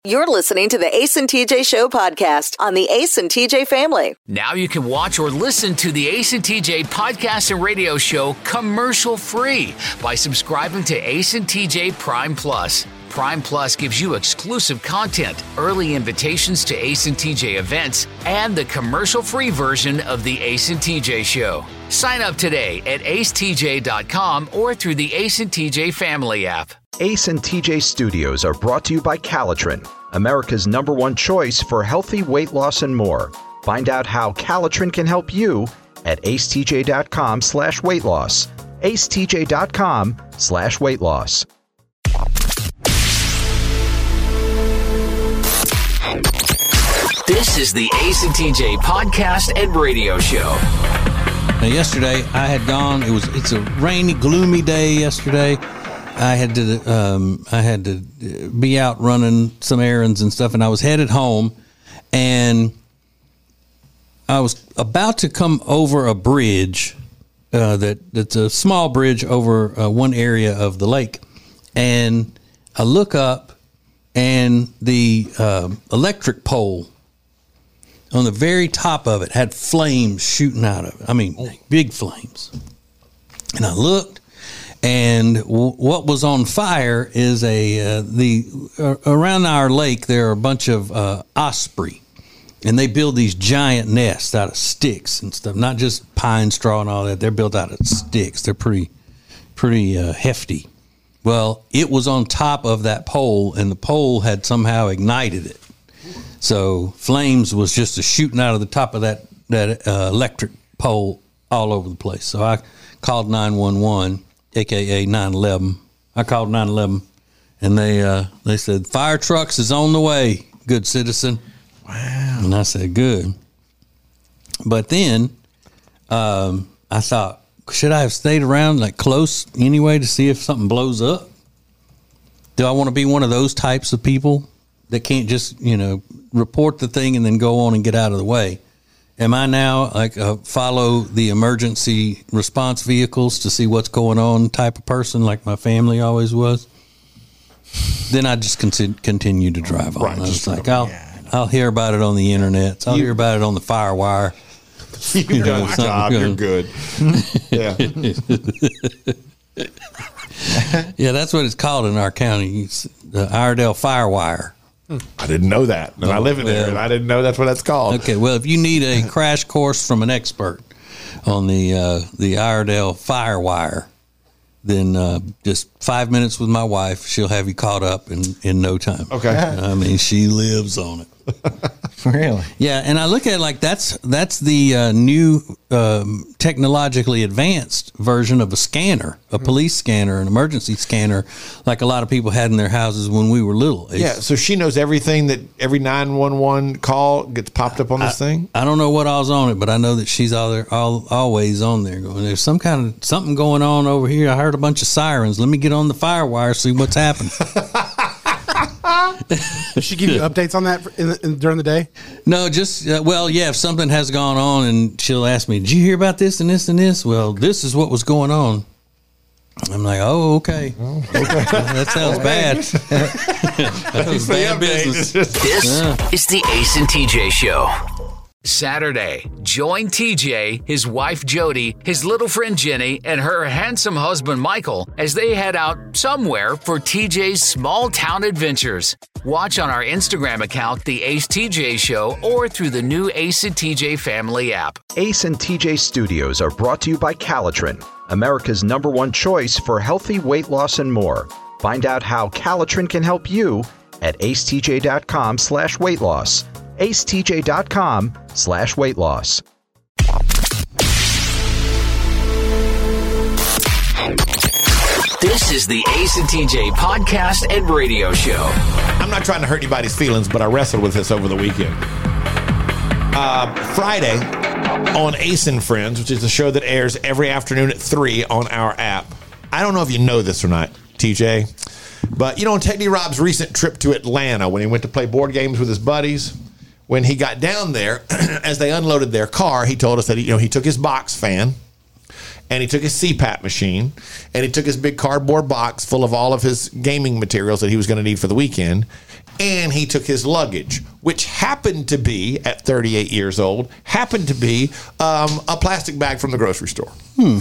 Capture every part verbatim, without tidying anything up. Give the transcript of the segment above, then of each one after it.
You're listening to the Ace and T J Show podcast on the Ace and T J family. Now you can watch or listen to the Ace and T J podcast and radio show commercial-free by subscribing to Ace and T J Prime Plus. Prime Plus gives you exclusive content, early invitations to Ace and T J events, and the commercial-free version of the Ace and T J Show. Sign up today at ace t j dot com or through the Ace and T J family app. Ace and T J Studios are brought to you by Calitrin, America's number one choice for healthy weight loss and more. Find out how Calitrin can help you at acetj.com slash weight loss. acetj.com slash weight loss. This is the Ace and T J podcast and radio show. Now, yesterday I had gone. It was it's a rainy, gloomy day yesterday. I had to um, I had to be out running some errands and stuff, and I was headed home, and I was about to come over a bridge uh, that that's a small bridge over uh, one area of the lake, and I look up, and the uh, electric pole on the very top of it had flames shooting out of it. I mean, big flames. And I looked, and w- what was on fire is a uh, the uh, around our lake there are a bunch of uh, osprey, and they build these giant nests out of sticks and stuff, not just pine straw and all that. They're built out of sticks. They're pretty pretty uh, hefty. Well, it was on top of that pole, and the pole had somehow ignited it. So flames was just a shooting out of the top of that that uh, electric pole all over the place. So I called nine one one, a k a nine eleven. I called nine eleven, and they uh, they said, fire trucks is on the way, good citizen. Wow. And I said, good. But then um, I thought, should I have stayed around like close anyway to see if something blows up? Do I want to be one of those types of people that can't just, you know, report the thing and then go on and get out of the way? Am I now like a follow the emergency response vehicles to see what's going on type of person like my family always was? Then I just con- continue to drive on. Right, I was just like, go, I'll, yeah, I'll hear about it on the internet. I'll You- hear about it on the fire wire. You've You done know, your something job. You're good. Yeah. Yeah, that's what it's called in our county. It's the Iredell Fire Wire. I didn't know that. And I live in there, Well- and I didn't know that's what that's called. Okay, well, if you need a crash course from an expert on the uh, the Iredell Fire Wire, then uh, just five minutes with my wife, she'll have you caught up in, in no time. Okay. I mean, she lives on it. Really? Yeah, and I look at it like that's that's the uh, new um, technologically advanced version of a scanner, a police scanner, an emergency scanner, like a lot of people had in their houses when we were little. It's, Yeah, so she knows everything that every nine one one call gets popped up on this thing? I don't know what all's on it, but I know that she's all there, all always on there. Going, there's some kind of something going on over here. I heard a bunch of sirens. Let me get on the fire wire, see what's happening. Does she give you updates on that in, in, during the day? No, just uh, well, yeah. If something has gone on, and she'll ask me, "Did you hear about this and this and this?" Well, this is what was going on. I'm like, "Oh, okay, Oh, okay. that sounds bad." That was bad business. This Yeah. is the Ace and T J Show. Saturday, join T J, his wife Jody, his little friend Jenny, and her handsome husband Michael as they head out somewhere for T J's small town adventures. Watch on our Instagram account, The Ace T J Show, or through the new Ace and T J family app. Ace and T J Studios are brought to you by Calitrin, America's number one choice for healthy weight loss and more. Find out how Calitrin can help you at acetj.com slash weight loss. acetj.com slash weight loss. This is the Ace and T J podcast and radio show. I'm not trying to hurt anybody's feelings, but I wrestled with this over the weekend. Uh, Friday on Ace and Friends, which is a show that airs every afternoon at three on our app. I don't know if you know this or not, T J, but you know, on Teddy Rob's recent trip to Atlanta when he went to play board games with his buddies, when he got down there, as they unloaded their car, he told us that he, you know, he took his box fan, and he took his C PAP machine, and he took his big cardboard box full of all of his gaming materials that he was going to need for the weekend, and he took his luggage, which happened to be, at thirty-eight years old, happened to be um, a plastic bag from the grocery store. Hmm.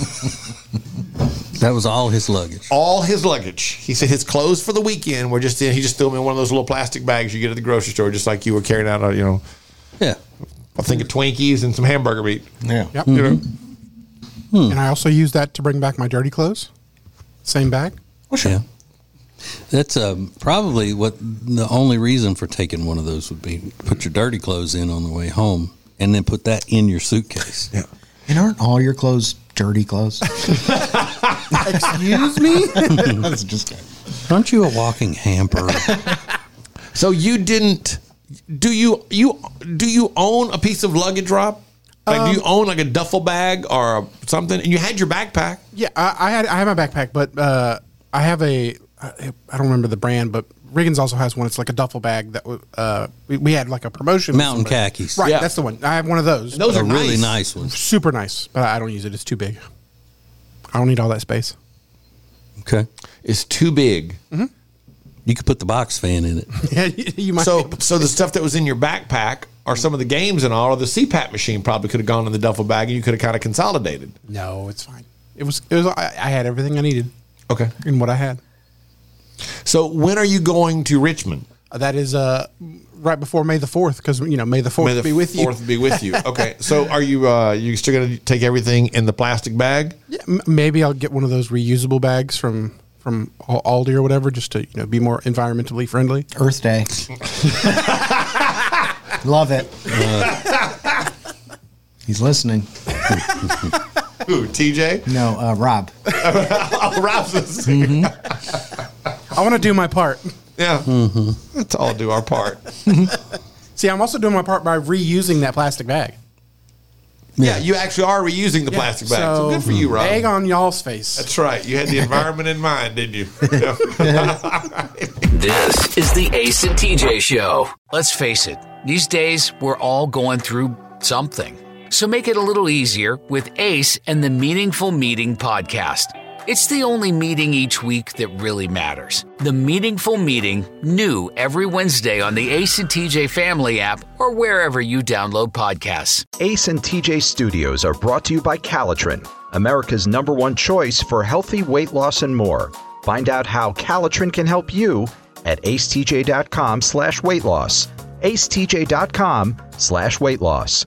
That was all his luggage. All his luggage. He said his clothes for the weekend were just in. He just threw them in one of those little plastic bags you get at the grocery store, just like you were carrying out, a, you know. Yeah. I think of Twinkies and some hamburger meat. Yeah. Yep. You know? Hmm. And I also use that to bring back my dirty clothes. Same bag. Well, sure. Yeah. That's um, probably what the only reason for taking one of those would be put your dirty clothes in on the way home and then put that in your suitcase. Yeah. And aren't all your clothes dirty clothes? Excuse me? That's just Aren't you a walking hamper? So you didn't do you you do you own a piece of luggage, Rob? Like Um, do you own like a duffel bag or something? And you had your backpack. Yeah, I, I had I have my backpack, but uh, I have a I I don't remember the brand, but Riggins also has one. It's like a duffel bag that uh, we, we had like a promotion. with Mountain somebody. khakis. Right, Yeah. that's the one. I have one of those. And those A are really nice. nice ones. Super nice, but I don't use it. It's too big. I don't need all that space. Okay. It's too big. You could put the box fan in it. Yeah, you, you might. So so the stuff that was in your backpack or some of the games and all, or the C PAP machine probably could have gone in the duffel bag and you could have kind of consolidated. no, it's fine. It was. It was. I, I had everything I needed Okay. in what I had. So when are you going to Richmond? Uh, That is uh, right before May the fourth, because you know May the fourth May the be with you. fourth be with you. Okay. So are you uh, you still going to take everything in the plastic bag? Yeah, m- maybe I'll get one of those reusable bags from from Al- Aldi or whatever, just to you know be more environmentally friendly. Earth Day. Love it. He's listening. Who, T J? No, uh, Rob. Oh, Rob's listening. I want to do my part. Yeah. Let's all do our part. See, I'm also doing my part by reusing that plastic bag. Yeah, you actually are reusing the plastic bag. So, good for you, Rob. Egg on y'all's face. That's right. You had the environment in mind, didn't you? This is the Ace and T J Show. Let's face it, these days we're all going through something. So make it a little easier with Ace and the Meaningful Meeting podcast. It's the only meeting each week that really matters. The Meaningful Meeting, new every Wednesday on the Ace and T J Family app or wherever you download podcasts. Ace and T J Studios are brought to you by Calitrin, America's number one choice for healthy weight loss and more. Find out how Calitrin can help you at acetj.com slash weight loss. acetj.com slash weight loss.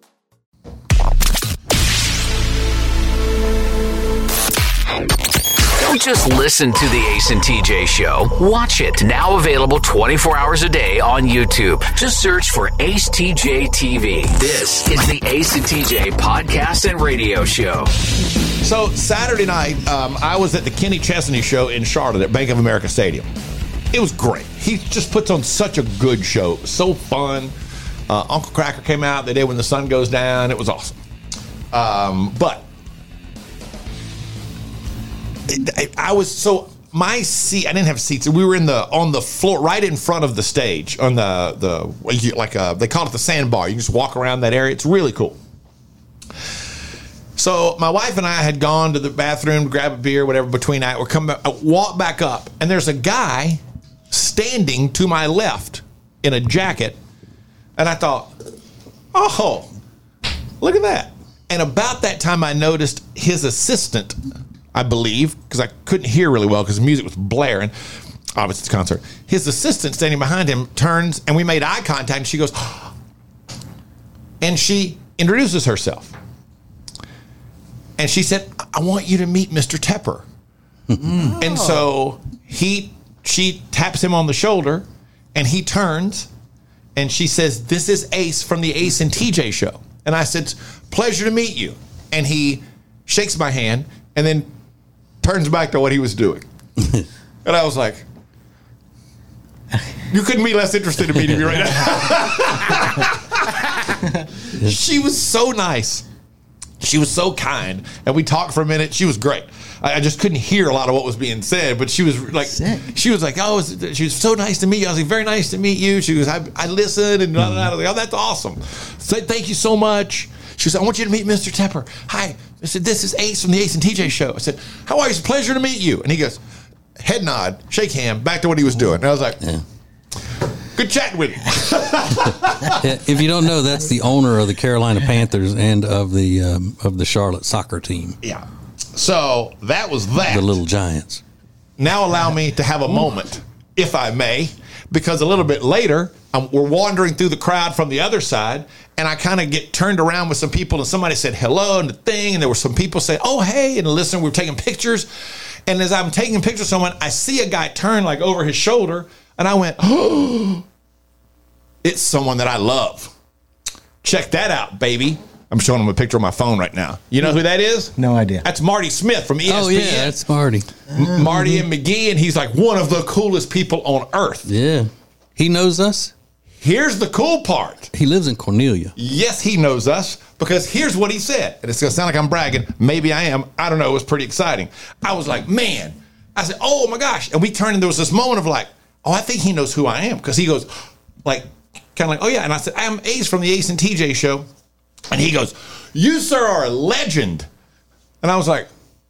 Don't just listen to the Ace and T J Show. Watch it. Now available twenty-four hours a day on YouTube. Just search for Ace T J T V. This is the Ace and T J podcast and radio show. So Saturday night, um, I was at the Kenny Chesney show in Charlotte at Bank of America Stadium. It was great. He just puts on such a good show. It was so fun. Uh, Uncle Cracker came out the day when the sun goes down. It was awesome. Um, but I, I was so my seat. I didn't have seats. We were in the on the floor, right in front of the stage, on the the like a, they call it the sandbar. You can just walk around that area. It's really cool. So my wife and I had gone to the bathroom to grab a beer, whatever. Between that, we're coming, back, walk back up, and there's a guy standing to my left in a jacket, and I thought, oh, look at that. And about that time, I noticed his assistant, I believe, because I couldn't hear really well because the music was blaring. Obviously, it's a concert. His assistant standing behind him turns, and we made eye contact, and she goes, and she introduces herself. And she said, I want you to meet Mister Tepper. Oh. And so he, she taps him on the shoulder, and he turns, and she says, this is Ace from the Ace and T J show. And I said, pleasure to meet you. And he shakes my hand and then turns back to what he was doing. And I was like, you couldn't be less interested in meeting me right now. She was so nice. She was so kind. And we talked for a minute. She was great. I, I just couldn't hear a lot of what was being said, but she was like, Sick. she was like, oh, she was so nice to meet you. I was like, very nice to meet you. She was, I, I listened and blah, blah, blah. I was like, oh, that's awesome. So thank you so much. She said, I want you to meet Mister Tepper. Hi. I said, this is Ace from the Ace and T J show. I said, how are you? It's a pleasure to meet you. And he goes, head nod, shake hand, back to what he was doing. And I was like, Yeah. Good chatting with you. If you don't know, that's the owner of the Carolina Panthers and of the um, of the Charlotte soccer team, Yeah. So that was that. the Little Giants. Now allow me to have a moment, if I may, because a little bit later, um, we're wandering through the crowd from the other side, and I kind of get turned around with some people, and somebody said hello and the thing, and there were some people saying, oh, hey, and listen, we were taking pictures. And as I'm taking pictures of someone, I see a guy turn like over his shoulder, and I went, oh, it's someone that I love. Check that out, baby. I'm showing him a picture on my phone right now. You know who that is? No idea. That's Marty Smith from E S P N. Oh yeah, that's Marty. M- Marty and McGee, and he's like one of the coolest people on earth. Yeah, he knows us. Here's the cool part. He lives in Cornelia. Yes, he knows us, because here's what he said. And it's going to sound like I'm bragging. Maybe I am. I don't know. It was pretty exciting. I was like, man. I said, oh, my gosh. And we turned, and there was this moment of like, oh, I think he knows who I am. Because he goes, like, kind of like, oh, yeah. And I said, I'm Ace from the Ace and T J show. And he goes, you, sir, are a legend. And I was like,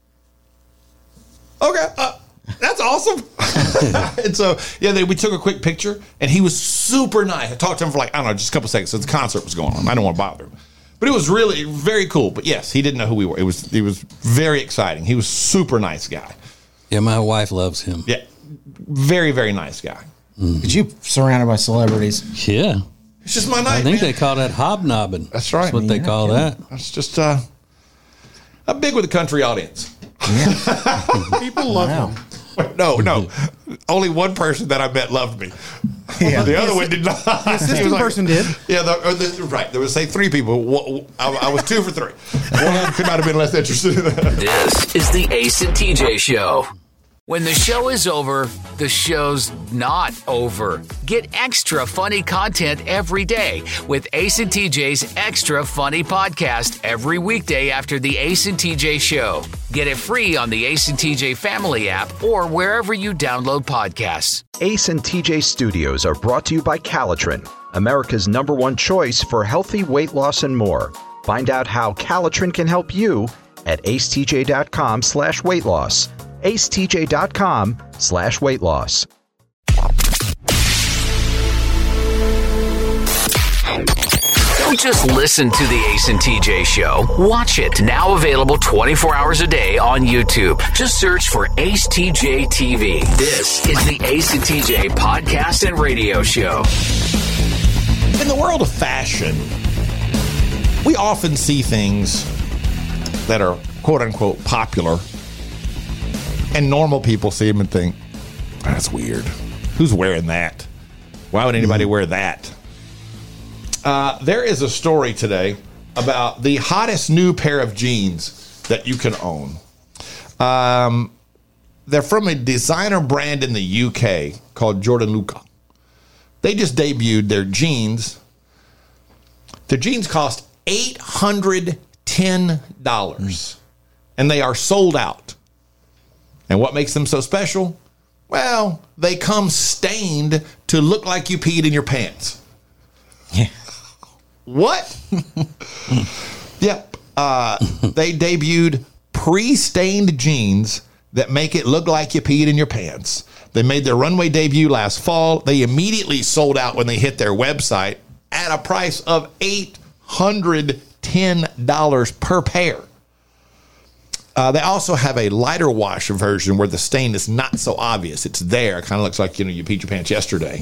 okay, uh, that's awesome. And so, yeah, they, we took a quick picture, and he was super nice. I talked to him for like, I don't know, just a couple seconds. So the concert was going on. I don't want to bother him. But it was really very cool. But yes, he didn't know who we were. It was it was very exciting. He was super nice guy. Yeah, my wife loves him. Yeah, very, very nice guy. Could you surrounded by celebrities? Yeah, It's just my night, I think man. they call that hobnobbing. That's right. That's what they Yeah, call kidding. that. That's just, uh, I'm big with the country audience. People love Wow. him. No, no. Only one person that I met loved me. Yeah. The other one did not. The assistant person did. Yeah, the, or the, right. There was, say, three people. Wha- I, I was two for three. One of them could not have been less interested in that. This is the Ace and T J Show. When the show is over, the show's not over. Get extra funny content every day with Ace and T J's Extra Funny Podcast every weekday after the Ace and T J Show. Get it free on the Ace and T J Family app or wherever you download podcasts. Ace and T J Studios are brought to you by Calitrin, America's number one choice for healthy weight loss and more. Find out how Calitrin can help you at acetj.com slash weight loss. acetj.com slash weight loss. Don't just listen to the Ace and T J Show. Watch it. Now available twenty-four hours a day on YouTube. Just search for Ace T J T V. This is the Ace and T J Podcast and Radio Show. In the world of fashion, we often see things that are quote unquote popular, and normal people see them and think, that's weird. Who's wearing that? Why would anybody wear that? Uh, there is a story today about the hottest new pair of jeans that you can own. Um, they're from a designer brand in the U K called Jordan Luca. They just debuted their jeans. Their jeans cost eight hundred ten dollars, and they are sold out. And what makes them so special? Well, they come stained to look like you peed in your pants. Yeah. What? Yep. Uh, they debuted pre-stained jeans that make it look like you peed in your pants. They made their runway debut last fall. They immediately sold out when they hit their website at a price of eight hundred ten dollars per pair. Uh, they also have a lighter wash version where the stain is not so obvious. It's there. It kind of looks like, you know, you peed your pants yesterday.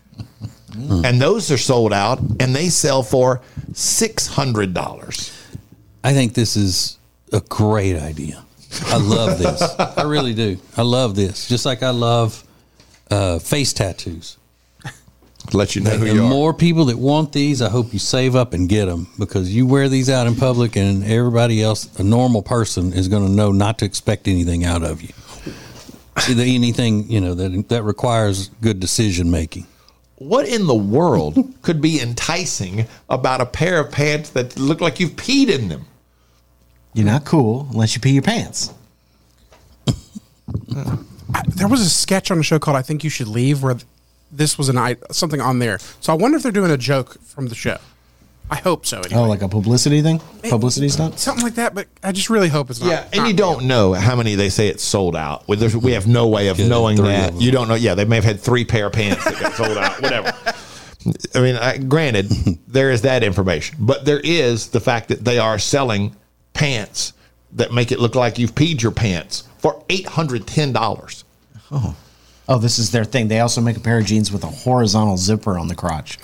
And those are sold out, and they sell for six hundred dollars. I think this is a great idea. I love this. I really do. I love this. Just like I love uh, face tattoos. Let you know who And you are. more people that want these, I hope you save up and get them, because you wear these out in public and everybody else, a normal person, is going to know not to expect anything out of you. Anything, you know, that that requires good decision making. What in the world could be enticing about a pair of pants that look like you've peed in them? You're not cool unless you pee your pants. I, there was a sketch on a show called I Think You Should Leave where this was an I, something on there. So I wonder if they're doing a joke from the show. I hope so. Anyway. Oh, like a publicity thing? Publicity stunt? Something like that, but I just really hope it's not. Yeah, and not you don't real. know how many they say it's sold out. We, there's- we have no way of Good, knowing three that. of them. You don't know. Yeah, they may have had three pair of pants that got sold out. Whatever. I mean, I, granted, there is that information, but there is the fact that they are selling pants that make it look like you've peed your pants for eight hundred ten dollars. Oh, this is their thing. They also make a pair of jeans with a horizontal zipper on the crotch.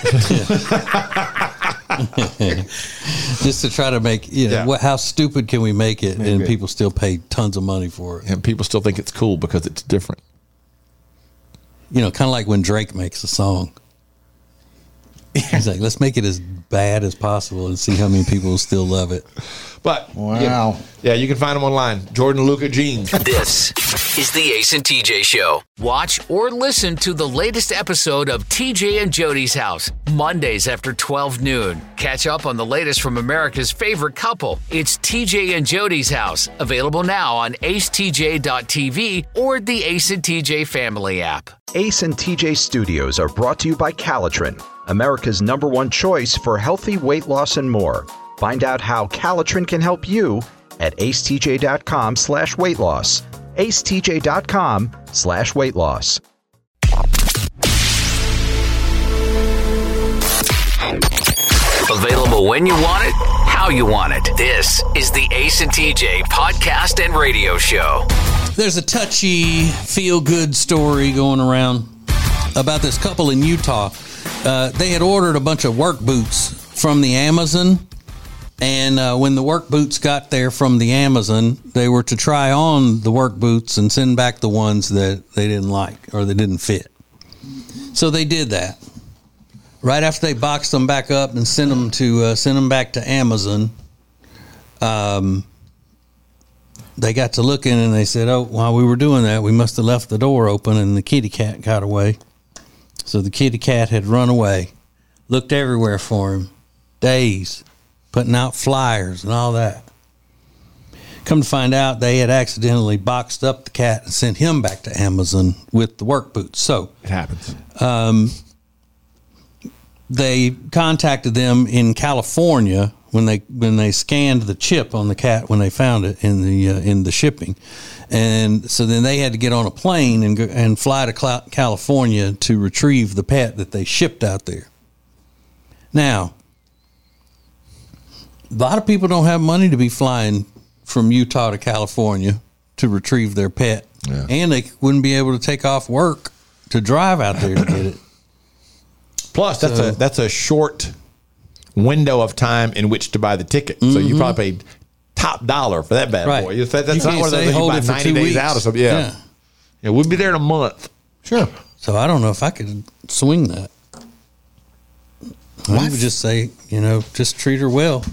Just to try to make, you know, Yeah. what, how stupid can we make it, and people still pay tons of money for it. And people still think it's cool because it's different. You know, kind of like when Drake makes a song. He's like, let's make it as bad as possible and see how many people still love it. But Wow. yeah, yeah, you can find them online. Jordan Luca jeans. This is the Ace and T J Show. Watch or listen to the latest episode of T J and Jody's House, Mondays after twelve noon. Catch up on the latest from America's favorite couple. It's T J and Jody's House, available now on ace t j dot t v or the Ace and T J family app. Ace and T J Studios are brought to you by Calitrin, America's number one choice for healthy weight loss and more. Find out how Calitrin can help you at acetj.com slash weight loss. acetj.com slash weight loss. Available when you want it, how you want it. This is the Ace and T J podcast and radio show. There's a touchy, feel-good story going around about this couple in Utah. Uh, they had ordered a bunch of work boots from the Amazon, and uh, when the work boots got there from the Amazon, they were to try on the work boots and send back the ones that they didn't like or they didn't fit. So they did that. Right after they boxed them back up and sent them to uh, send them back to Amazon, um, they got to looking and they said, "Oh, while we were doing that, we must have left the door open and the kitty cat got away." So the kitty cat had run away, looked everywhere for him, days, putting out flyers and all that. Come to find out, they had accidentally boxed up the cat and sent him back to Amazon with the work boots. So It happens. they contacted them in California when they when they scanned the chip on the cat when they found it in the uh, in the shipping, and so then they had to get on a plane and go, and fly to Cla- California to retrieve the pet that they shipped out there. Now, a lot of people don't have money to be flying from Utah to California to retrieve their pet, Yeah. and they wouldn't be able to take off work to drive out there to get it. Plus, that's So- a that's a short window of time in which to buy the ticket. So you probably paid top dollar for that bad Right. boy. That, that's You not can't one of those say that you hold buy it for ninety two days weeks. out or something. Yeah. Yeah. yeah, we'll be there in a month. Sure. So I don't know if I could swing that. I would just say, you know, just treat her well.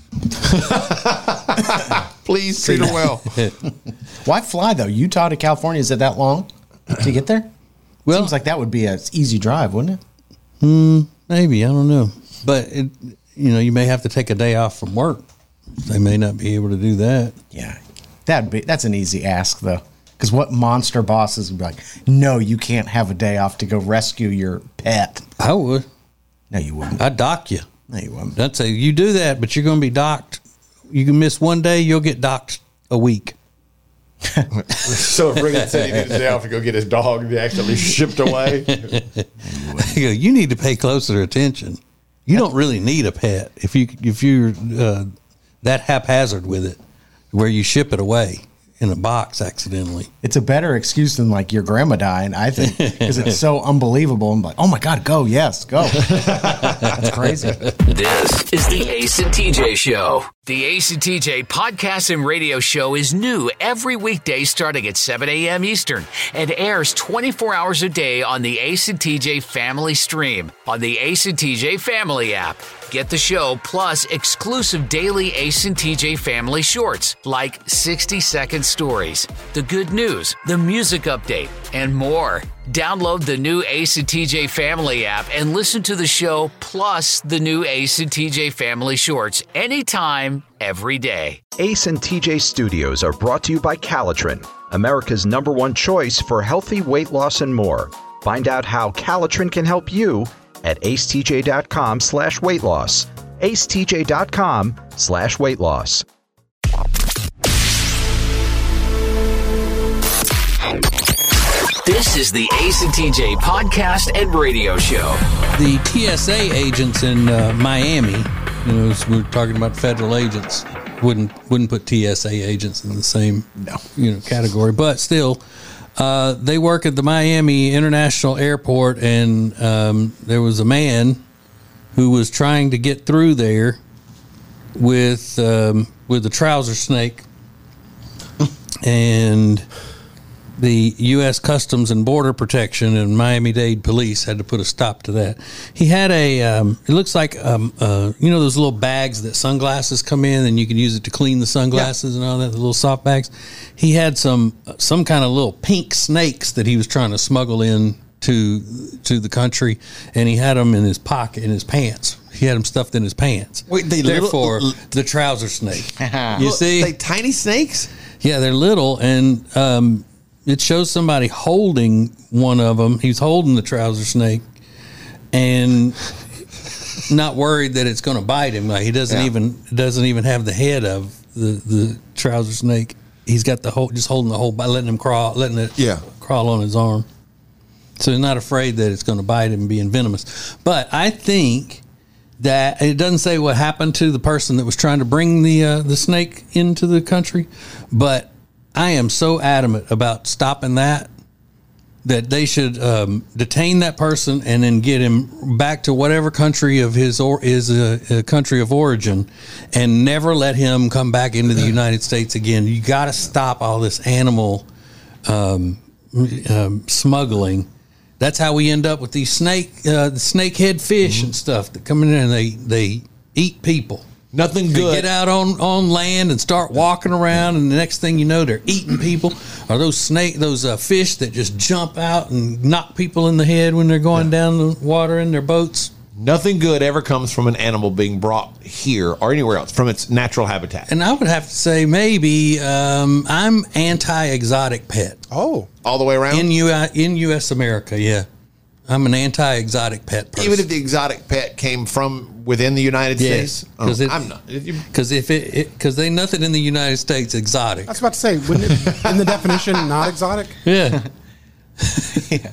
Please treat her well. Why fly, though? Utah to California, is it that long to get there? Well, Seems like that would be an easy drive, wouldn't it? maybe, I don't know. But, it, you know, you may have to take a day off from work. They may not be able to do that. Yeah. That'd be that's an easy ask, though. Because what monster bosses would be like, no, you can't have a day off to go rescue your pet. I would. No, you wouldn't. I'd dock you. No, you wouldn't. I'd say, you do that, but you're going to be docked. You can miss one day, you'll get docked a week. So if Riggin said he needed a day off to go get his dog, they actually shipped away. I go, you need to pay closer attention. You don't really need a pet if you if you're uh, that haphazard with it, where you ship it away in a box accidentally. It's a better excuse than like your grandma dying, I think, because it's so unbelievable. I'm like, oh my God, go, yes, go. That's crazy. This is the Ace and T J Show. The Ace and T J podcast and radio show is new every weekday starting at seven a.m. Eastern and airs twenty-four hours a day on the Ace and T J family stream on the Ace and T J family app. Get the show plus exclusive daily Ace and T J family shorts like sixty second stories, the good news, the music update, and more. Download the new Ace and T J family app and listen to the show plus the new Ace and T J family shorts anytime, every day. Ace and T J Studios are brought to you by Calitrin, America's number one choice for healthy weight loss and more. Find out how Calitrin can help you at acetj.com slash weight loss. acetj.com slash weight loss. This is the Ace and T J podcast and radio show. The T S A agents in uh, Miami, you know, as we're talking about federal agents, wouldn't wouldn't put T S A agents in the same No. you know category, but still, uh, they work at the Miami International Airport, and um, there was a man who was trying to get through there with um, with a trouser snake, and the U S Customs and Border Protection and Miami-Dade Police had to put a stop to that. He had a, um, it looks like, um, uh, you know, those little bags that sunglasses come in, and you can use it to clean the sunglasses yeah. and all that, the little soft bags. He had some some kind of little pink snakes that he was trying to smuggle in to to the country, and he had them in his pocket, in his pants. He had them stuffed in his pants. Wait, they Therefore, little, the trouser snake. You see? They tiny snakes? Yeah, they're little, and um, it shows somebody holding one of them. He's holding the trouser snake and not worried that it's going to bite him. Like he doesn't Yeah. even doesn't even have the head of the, the trouser snake. He's got the whole, just holding the whole, by letting him crawl, letting it Yeah. crawl on his arm. So he's not afraid that it's going to bite him and be venomous. But I think that it doesn't say what happened to the person that was trying to bring the uh, the snake into the country, but I am so adamant about stopping that that they should um, detain that person and then get him back to whatever country of his or is a, a country of origin, and never let him come back into the United States again. You got to stop all this animal um, um, smuggling. That's how we end up with these snake uh, the snakehead fish mm-hmm. and stuff that come in there and they they eat people. Nothing They good. get out on, on land and start walking around, and the next thing you know, they're eating people. Or those snake, those uh, fish that just jump out and knock people in the head when they're going yeah. down the water in their boats. Nothing good ever comes from an animal being brought here or anywhere else from its natural habitat. And I would have to say maybe um, I'm anti-exotic pet. Oh, all the way around? In, U- in U S America, yeah. I'm an anti-exotic pet person. Even if the exotic pet came from within the United yes, States? Oh, it, I'm not. Because if it, because they nothing in the United States exotic. I was about to say, wouldn't it, in the definition, not exotic? Yeah. yeah.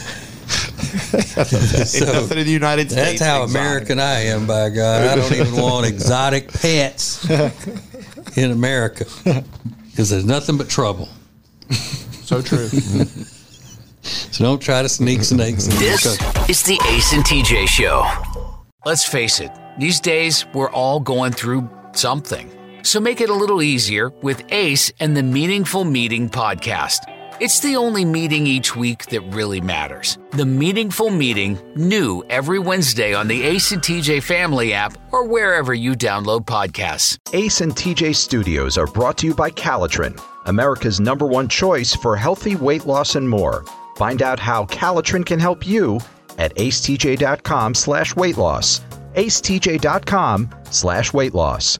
so, nothing in the United States. That's how exotic. American I am, by God. I don't even want exotic pets in America because there's nothing but trouble. So true. So don't try to sneak snakes in This the is the Ace and T J Show. Let's face it, these days we're all going through something. So make it a little easier with Ace and the Meaningful Meeting podcast. It's the only meeting each week that really matters. The Meaningful Meeting, new every Wednesday on the Ace and T J Family app or wherever you download podcasts. Ace and T J Studios are brought to you by Calitrin, America's number one choice for healthy weight loss and more. Find out how Calitrin can help you at acetj.com slash weight loss. acetj.com slash weight loss.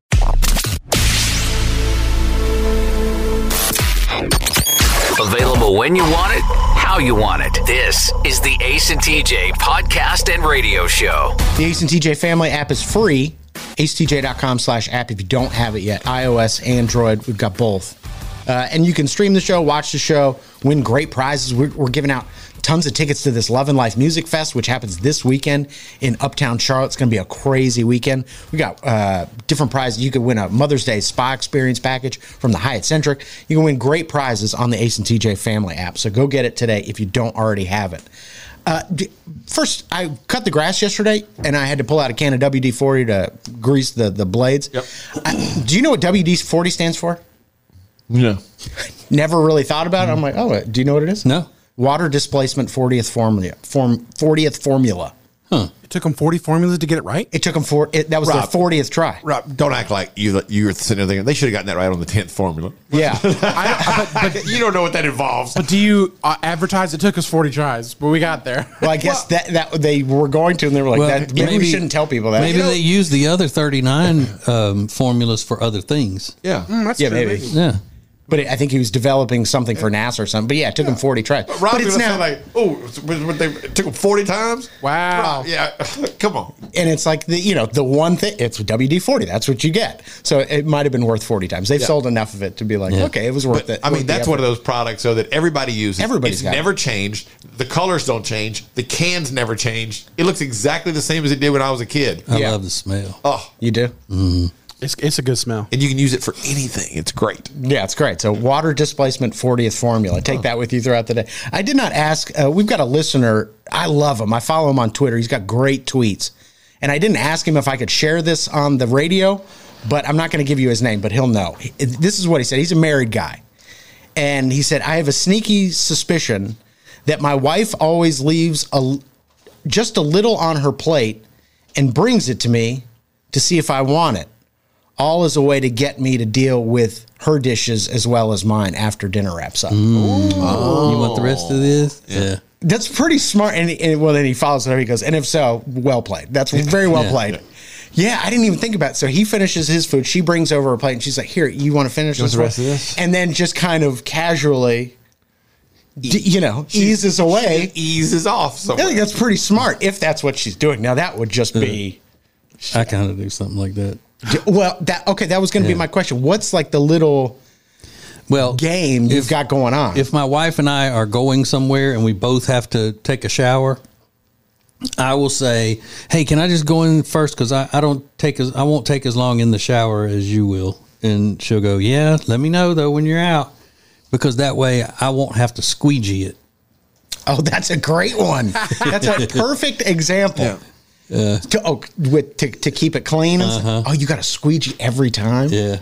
Available when you want it, how you want it. This is the Ace and T J podcast and radio show. The Ace and T J Family app is free. acetj.com slash app if you don't have it yet. iOS, Android, we've got both. Uh, and you can stream the show, watch the show, win great prizes. We're, we're giving out tons of tickets to this Love and Life Music Fest, which happens this weekend in Uptown Charlotte. It's going to be a crazy weekend. We got uh, different prizes. You could win a Mother's Day spa experience package from the Hyatt Centric. You can win great prizes on the Ace and T J Family app. So go get it today if you don't already have it. Uh, first, I cut the grass yesterday, and I had to pull out a can of W D forty to grease the, the blades. Yep. I, do you know what W D forty stands for? No. Never really thought about it. I'm like, oh, do you know what it is? No. Water displacement fortieth formula. Form fortieth formula. Huh. It took them forty formulas to get it right? It took them four. It, that was Rob. their fortieth try. Rob, don't act like you you were sitting there thinking they should have gotten that right on the tenth formula. Yeah. I, but, but, You don't know what that involves. but do you uh, advertise it took us forty tries, but we got there? Well, I guess that, that they were going to, and they were like, Well, that, maybe, we shouldn't tell people that. Maybe You know? they use the other thirty-nine um, formulas for other things. Yeah. Mm, that's Yeah, true, maybe. Yeah. But it, I think he was developing something for NASA or something. But yeah, it took yeah. him forty tries. Rob's but it's now like, oh, it took him forty times? Wow. Rob, yeah, come on. And it's like, the you know, the one thing, it's W D forty. That's what you get. So it might have been worth forty times. They've yeah. sold enough of it to be like, yeah. okay, it was worth but, it. I mean, that's one of those products, though, that everybody uses. Everybody's It's got never it. changed. The colors don't change. The cans never change. It looks exactly the same as it did when I was a kid. I yeah. love the smell. Oh. You do? Mm-hmm. It's, it's a good smell. And you can use it for anything. It's great. Yeah, it's great. So water displacement fortieth formula. Take oh. that with you throughout the day. I did not ask. Uh, we've got a listener. I love him. I follow him on Twitter. He's got great tweets. And I didn't ask him if I could share this on the radio, but I'm not going to give you his name, but he'll know. This is what he said. He's a married guy. And he said, I have a sneaky suspicion that my wife always leaves a, just a little on her plate and brings it to me to see if I want it. All as a way to get me to deal with her dishes as well as mine after dinner wraps up. Mm. Oh. You want the rest of this? Yeah. yeah. That's pretty smart. And, and well, then he follows it up. He goes, and if so, well played. That's very well yeah. played. Yeah, I didn't even think about it. So he finishes his food. She brings over a plate and she's like, here, you want to finish you this? Want the rest of this? And then just kind of casually, d- you know, she, eases away. Eases off somewhere. I think that's pretty smart if that's what she's doing. Now, that would just be. I kind of do something like that. Well, that okay, that was going to yeah. be my question. What's like the little well game you've if, got going on? If my wife and I are going somewhere and we both have to take a shower, I will say, hey, can I just go in first? Because I, I don't take as I won't take as long in the shower as you will. And she'll go, yeah, let me know though when you're out, because that way I won't have to squeegee it. Oh, that's a great one. That's a perfect example. Yeah. Uh, to, oh, with to, to keep it clean. And uh-huh. Oh, you got to squeegee every time. Yeah.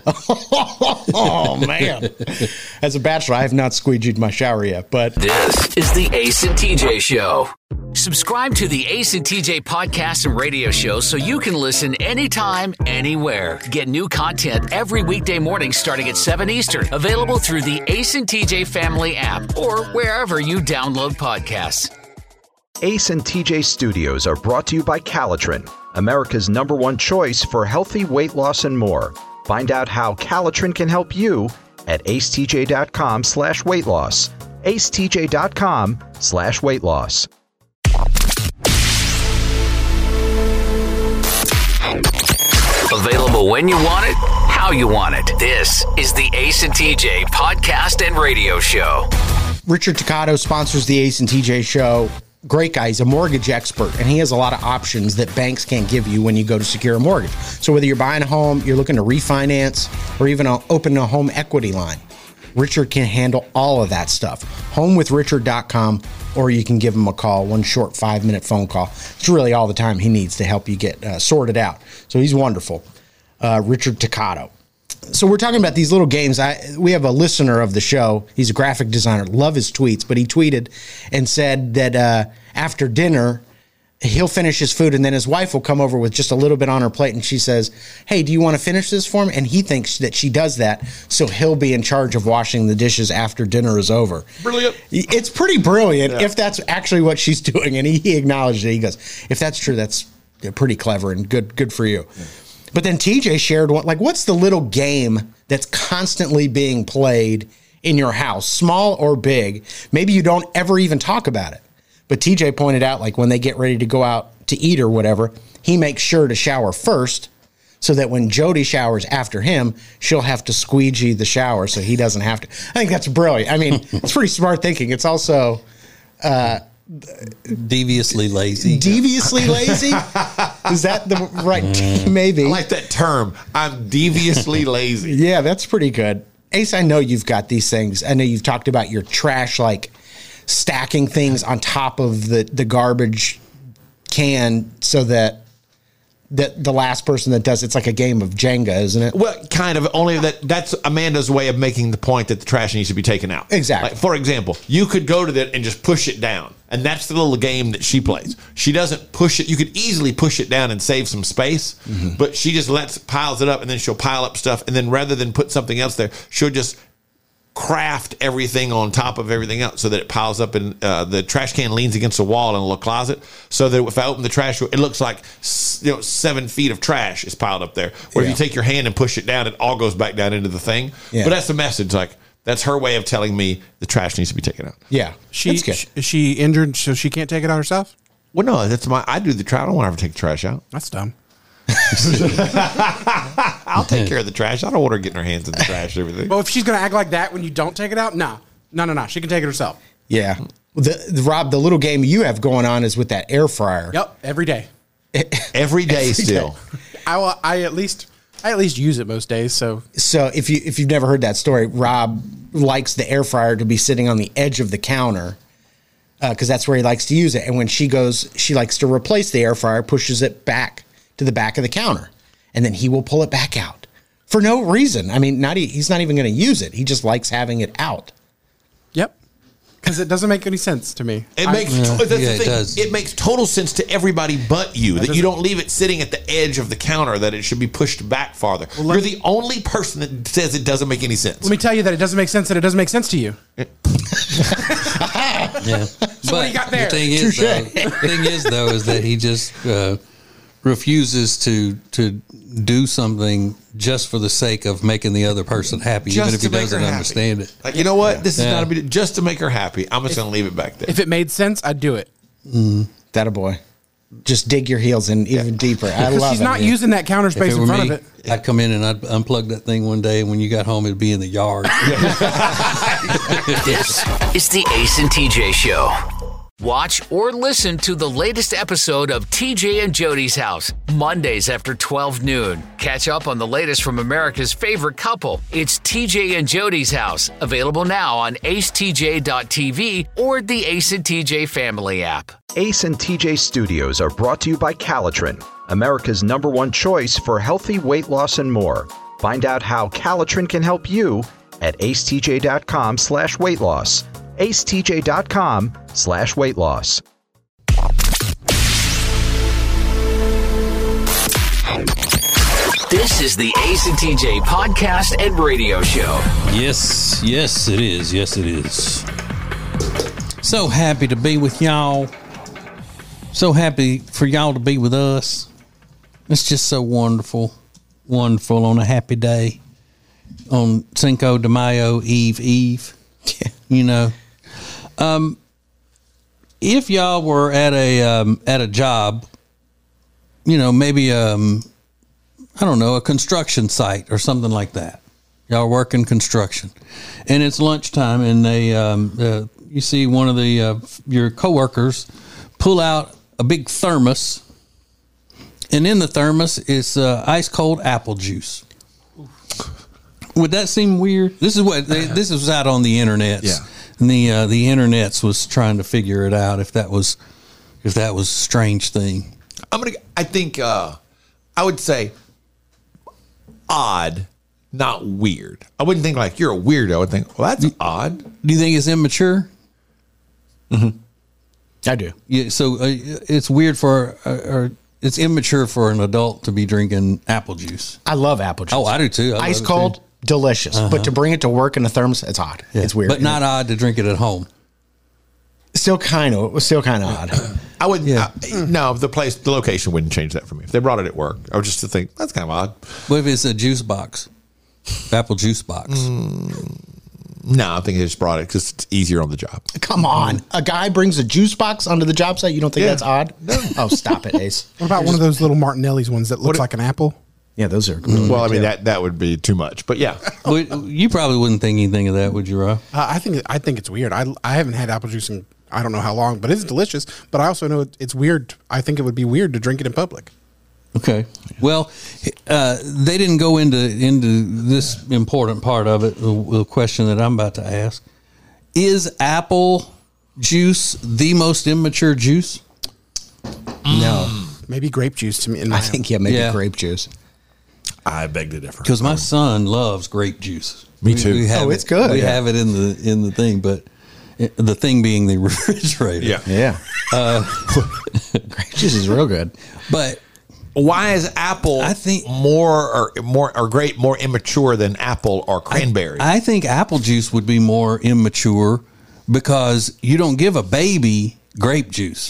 Oh man. As a bachelor, I have not squeegeed my shower yet. But this is the Ace and T J Show. Subscribe to the Ace and T J podcast and radio show so you can listen anytime, anywhere. Get new content every weekday morning starting at seven Eastern. Available through the Ace and T J family app or wherever you download podcasts. Ace and T J Studios are brought to you by Calitrin, America's number one choice for healthy weight loss and more. Find out how Calitrin can help you at acetj.com slash weight loss. acetj.com slash weight loss. Available when you want it, how you want it. This is the Ace and T J podcast and radio show. Richard Toccato sponsors the Ace and T J show. Great guy. He's a mortgage expert, and he has a lot of options that banks can't give you when you go to secure a mortgage. So whether you're buying a home, you're looking to refinance, or even open a home equity line, Richard can handle all of that stuff. home with richard dot com, or you can give him a call, one short five-minute phone call. It's really all the time he needs to help you get uh, sorted out. So he's wonderful. Uh, Richard Toccato. So we're talking about these little games. I, we have a listener of the show. He's a graphic designer. Love his tweets, but he tweeted and said that uh, after dinner, he'll finish his food, and then his wife will come over with just a little bit on her plate, and she says, hey, do you want to finish this for me? And he thinks that she does that, so he'll be in charge of washing the dishes after dinner is over. Brilliant. It's pretty brilliant yeah. if that's actually what she's doing, and he, he acknowledged it. He goes, if that's true, that's pretty clever and good good for you. Yeah. But then T J shared one, like, what's the little game that's constantly being played in your house, small or big? Maybe you don't ever even talk about it. But T J pointed out, like, when they get ready to go out to eat or whatever, he makes sure to shower first so that when Jody showers after him, she'll have to squeegee the shower so he doesn't have to. I think that's brilliant. I mean, it's pretty smart thinking. It's also... Uh, Deviously lazy. Deviously lazy? Is that the right term? Maybe. I like that term. I'm deviously lazy. Yeah, that's pretty good. Ace, I know you've got these things. I know you've talked about your trash, like stacking things on top of the, the garbage can so that that the last person that does it's like a game of Jenga, isn't it? Well, kind of. Only that that's Amanda's way of making the point that the trash needs to be taken out. Exactly. Like, for example, you could go to that and just push it down, and that's the little game that she plays. She doesn't push it. You could easily push it down and save some space, mm-hmm. but she just lets piles it up, and then she'll pile up stuff, and then rather than put something else there, she'll just craft everything on top of everything else so that it piles up in uh, the trash can leans against the wall in a little closet so that if I open the trash, it looks like you know seven feet of trash is piled up there. Where yeah. if you take your hand and push it down, it all goes back down into the thing. Yeah. But that's the message. Like, That's her way of telling me the trash needs to be taken out. Yeah. She That's good. sh- is she injured so she can't take it out herself? Well, no, that's my. I do the trash. I don't want to ever take the trash out. That's dumb. I'll take care of the trash. I don't want her getting her hands in the trash and everything. Well, if she's gonna act like that when you don't take it out, no, no, no, no. She can take it herself. Yeah. The, the Rob, the little game you have going on is with that air fryer. Yep, every day. Every day still. I will, I at least I at least use it most days. So So if you if you've never heard that story, Rob likes the air fryer to be sitting on the edge of the counter because uh, that's where he likes to use it. And when she goes, she likes to replace the air fryer, pushes it back to the back of the counter, and then he will pull it back out for no reason. I mean, not he's not even going to use it. He just likes having it out. yep, because it doesn't make any sense to me. It I- makes Yeah. that's the Yeah, it thing. does. It makes total sense to everybody but you that, you doesn't- don't leave it sitting at the edge of the counter. That it should be pushed back farther. let- You're the only person that says it doesn't make any sense. Let me tell you that it doesn't make sense. That it doesn't make sense to you. Yeah. So what do you got there? The thing is, though, the thing is, though, is that he just uh, refuses to to do something just for the sake of making the other person happy, Just even if he to make her doesn't happy. understand it. Like, you know what? This is Yeah. not a big, just to make her happy. I'm just going to leave it back there. If it made sense, I'd do it. That a boy. Just dig your heels in even deeper. I Because love she's it. not man. using that counter If space it in were front me, of it. I'd come in and I'd unplug that thing one day, and when you got home, it'd be in the yard. This is the Ace and T J Show. Watch or listen to the latest episode of T J and Jody's House, Mondays after twelve noon. Catch up on the latest from America's favorite couple. It's T J and Jody's House, available now on ace t j dot t v or the Ace and T J family app. Ace and T J Studios are brought to you by Calitrin, America's number one choice for healthy weight loss and more. Find out how Calitrin can help you at acetj.com slash weight loss. acetj.com slash weight loss. This is the Ace and T J podcast and radio show. Yes, yes, it is. Yes, it is. So happy to be with y'all. So happy for y'all to be with us. It's just so wonderful. Wonderful on a happy day. On Cinco de Mayo Eve Eve. You know. Um if y'all were at a um, at a job, you know, maybe um I don't know, a construction site or something like that. Y'all work in construction, and it's lunchtime, and they, um, uh, you see one of the uh, your coworkers pull out a big thermos, and in the thermos is uh, ice cold apple juice. Would that seem weird? This is what they, this was out on the internet. Yeah. And the uh, the internets was trying to figure it out if that was if that was a strange thing. I'm gonna. I think. Uh, I would say odd, not weird. I wouldn't think like you're a weirdo. I would think, well, that's odd. Do you think it's immature? I do. Yeah, so uh, it's weird for, uh, or it's immature for an adult to be drinking apple juice. I love apple juice. Oh, I do too. I love Ice it cold, too. delicious. But to bring it to work in a thermos, it's odd. Yeah, It's weird. but not odd to drink it at home. Still kind of, it was still kind of odd. I would. Yeah. Uh, no, the place, the location wouldn't change that for me. If they brought it at work, I would just to think that's kind of odd. What if it's a juice box, apple juice box? No, I think they just brought it because it's easier on the job. Come on. A guy brings a juice box onto the job site. You don't think Yeah. that's odd? No. Oh, stop it, Ace. What about one of those little Martinelli's ones that looks like an apple? Yeah, those are really Well, I good, mean too. that that would be too much. But yeah, Would- you probably wouldn't think anything of that, would you, Rob? Uh, I think I think it's weird. I I haven't had apple juice in I don't know how long, but it's delicious. But I also know it, it's weird. I think it would be weird to drink it in public. Okay. Well, uh, they didn't go into into this important part of it. The, the question that I'm about to ask is: apple juice the most immature juice? No. Maybe grape juice to me. In my I think, yeah, maybe Yeah. grape juice. I beg to differ. Because my son loves grape juice. Me We- too. We have Oh, it's it- good, We yeah. have it in the in the thing, but it, the thing being the refrigerator. Yeah. Yeah. grape juice is real good. But Why is apple? I think- more or more or grape more immature than apple or cranberry. I think apple juice would be more immature because you don't give a baby grape juice.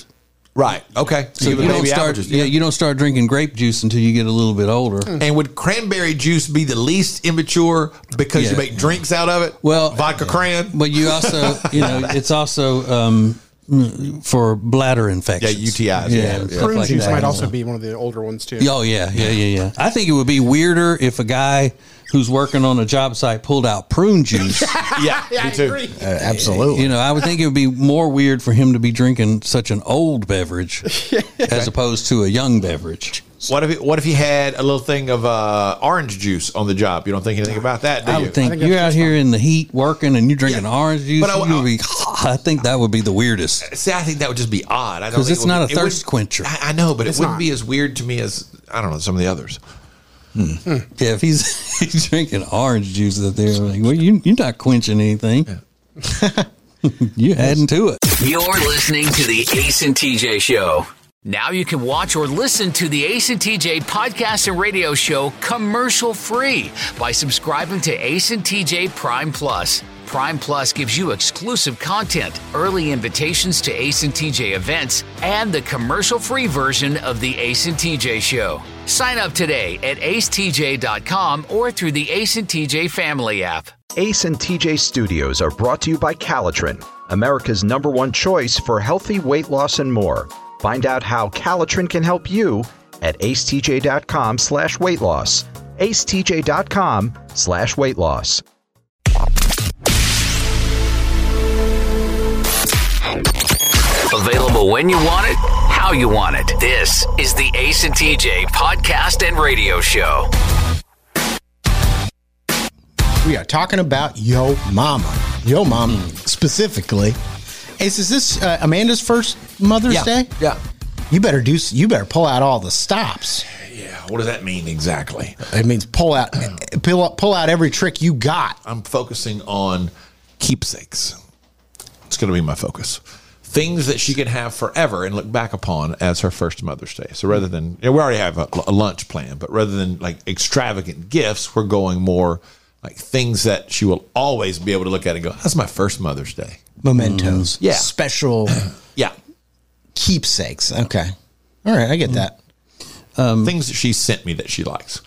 Right. Okay. So Give you the don't baby apple start. juice. Yeah, you don't start drinking grape juice until you get a little bit older. And would cranberry juice be the least immature because Yeah. you make drinks out of it? Well, vodka cran. But you also, you know, it's also um, for bladder infections. Yeah, U T Is. Yeah, Yeah, and yeah. stuff Prune like juice that. might also be one of the older ones too. Oh yeah, yeah, yeah, yeah. I think it would be weirder if a guy who's working on a job site pulled out prune juice. Yeah, me too. Uh, absolutely. You know, I would think it would be more weird for him to be drinking such an old beverage as opposed to a young beverage. What if he, what if he had a little thing of uh, orange juice on the job? You don't think anything about that, do I you? would think, think you're that's out just here in the heat working and you're drinking Yeah. orange juice. But I- you would be, I think that would be the weirdest. See, I think that would just be odd. I don't 'Cause think it's it would not be- a it thirst wouldn't- quencher. I, I know, but It's it wouldn't not. be as weird to me as I don't know some of the others. Yeah, if he's, he's drinking orange juice out there, like, well, you, you're not quenching anything. You're adding to it. You're listening to the Ace and T J Show. Now you can watch or listen to the Ace and T J podcast and radio show commercial free by subscribing to Ace and T J Prime Plus. Prime Plus gives you exclusive content, early invitations to Ace and T J events, and the commercial-free version of the Ace and T J Show. Sign up today at ace t j dot com or through the Ace and T J family app. Ace and T J Studios are brought to you by Calitrin, America's number one choice for healthy weight loss and more. Find out how Calitrin can help you at ace t j dot com slash weight loss. ace t j dot com slash weight loss. Available when you want it, how you want it. This is the Ace and T J podcast and radio show. We are talking about Yo Mama. Yo Mama, specifically. Ace, is this uh, Amanda's first Mother's Yeah, Day? yeah. You better do. You better pull out all the stops. Yeah, what does that mean exactly? It means pull out, pull out, pull out every trick you got. I'm focusing on keepsakes. It's going to be my focus. Things that she can have forever and look back upon as her first Mother's Day. So rather than, you know, we already have a, a lunch plan, but rather than like extravagant gifts, we're going more like things that she will always be able to look at and go, that's my first Mother's Day. Mementos, Yeah. special Yeah. keepsakes. Okay, all right, I get that. Things that she sent me that she likes.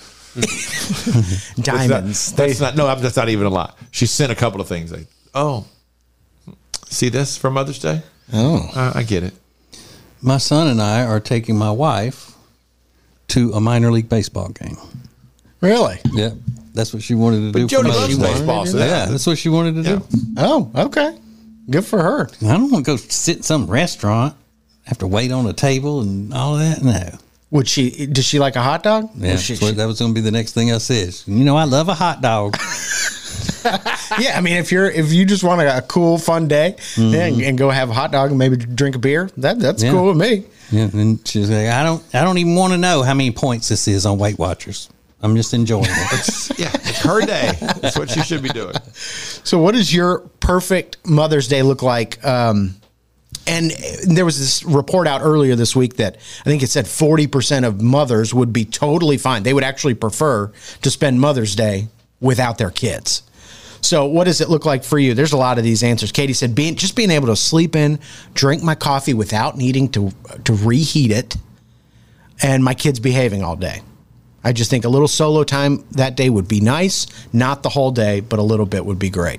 Diamonds. That's not, no, that's not even a lot. She sent a couple of things. Like, oh, see this for Mother's Day? Oh, Uh, I get it. My son and I are taking my wife to a minor league baseball game. really? Yeah, that's what she wanted to do. But Jody for loves Mother's Day. baseball, so Yeah, that- that's what she wanted to Yeah. do. Oh, okay. Good for her. I don't want to go sit in some restaurant, have to wait on a table and all that. No. Would she? Does she like a hot dog? Yeah, Or she- so that was going to be the next thing I said. You know, I love a hot dog. yeah, I mean, if you're if you just want a, a cool, fun day Mm-hmm. and, and go have a hot dog and maybe drink a beer, that that's Yeah. cool with me. Yeah, and she's like, I don't, I don't even want to know how many points this is on Weight Watchers. I'm just enjoying it. Yeah, it's her day. That's what she should be doing. So, what does your perfect Mother's Day look like? Um, and there was this report out earlier this week that I think it said forty percent of mothers would be totally fine. They would actually prefer to spend Mother's Day without their kids. So what does it look like for you? There's a lot of these answers. Katie said, being, just being able to sleep in, drink my coffee without needing to to reheat it, and my kids behaving all day. I just think a little solo time that day would be nice. Not the whole day, but a little bit would be great.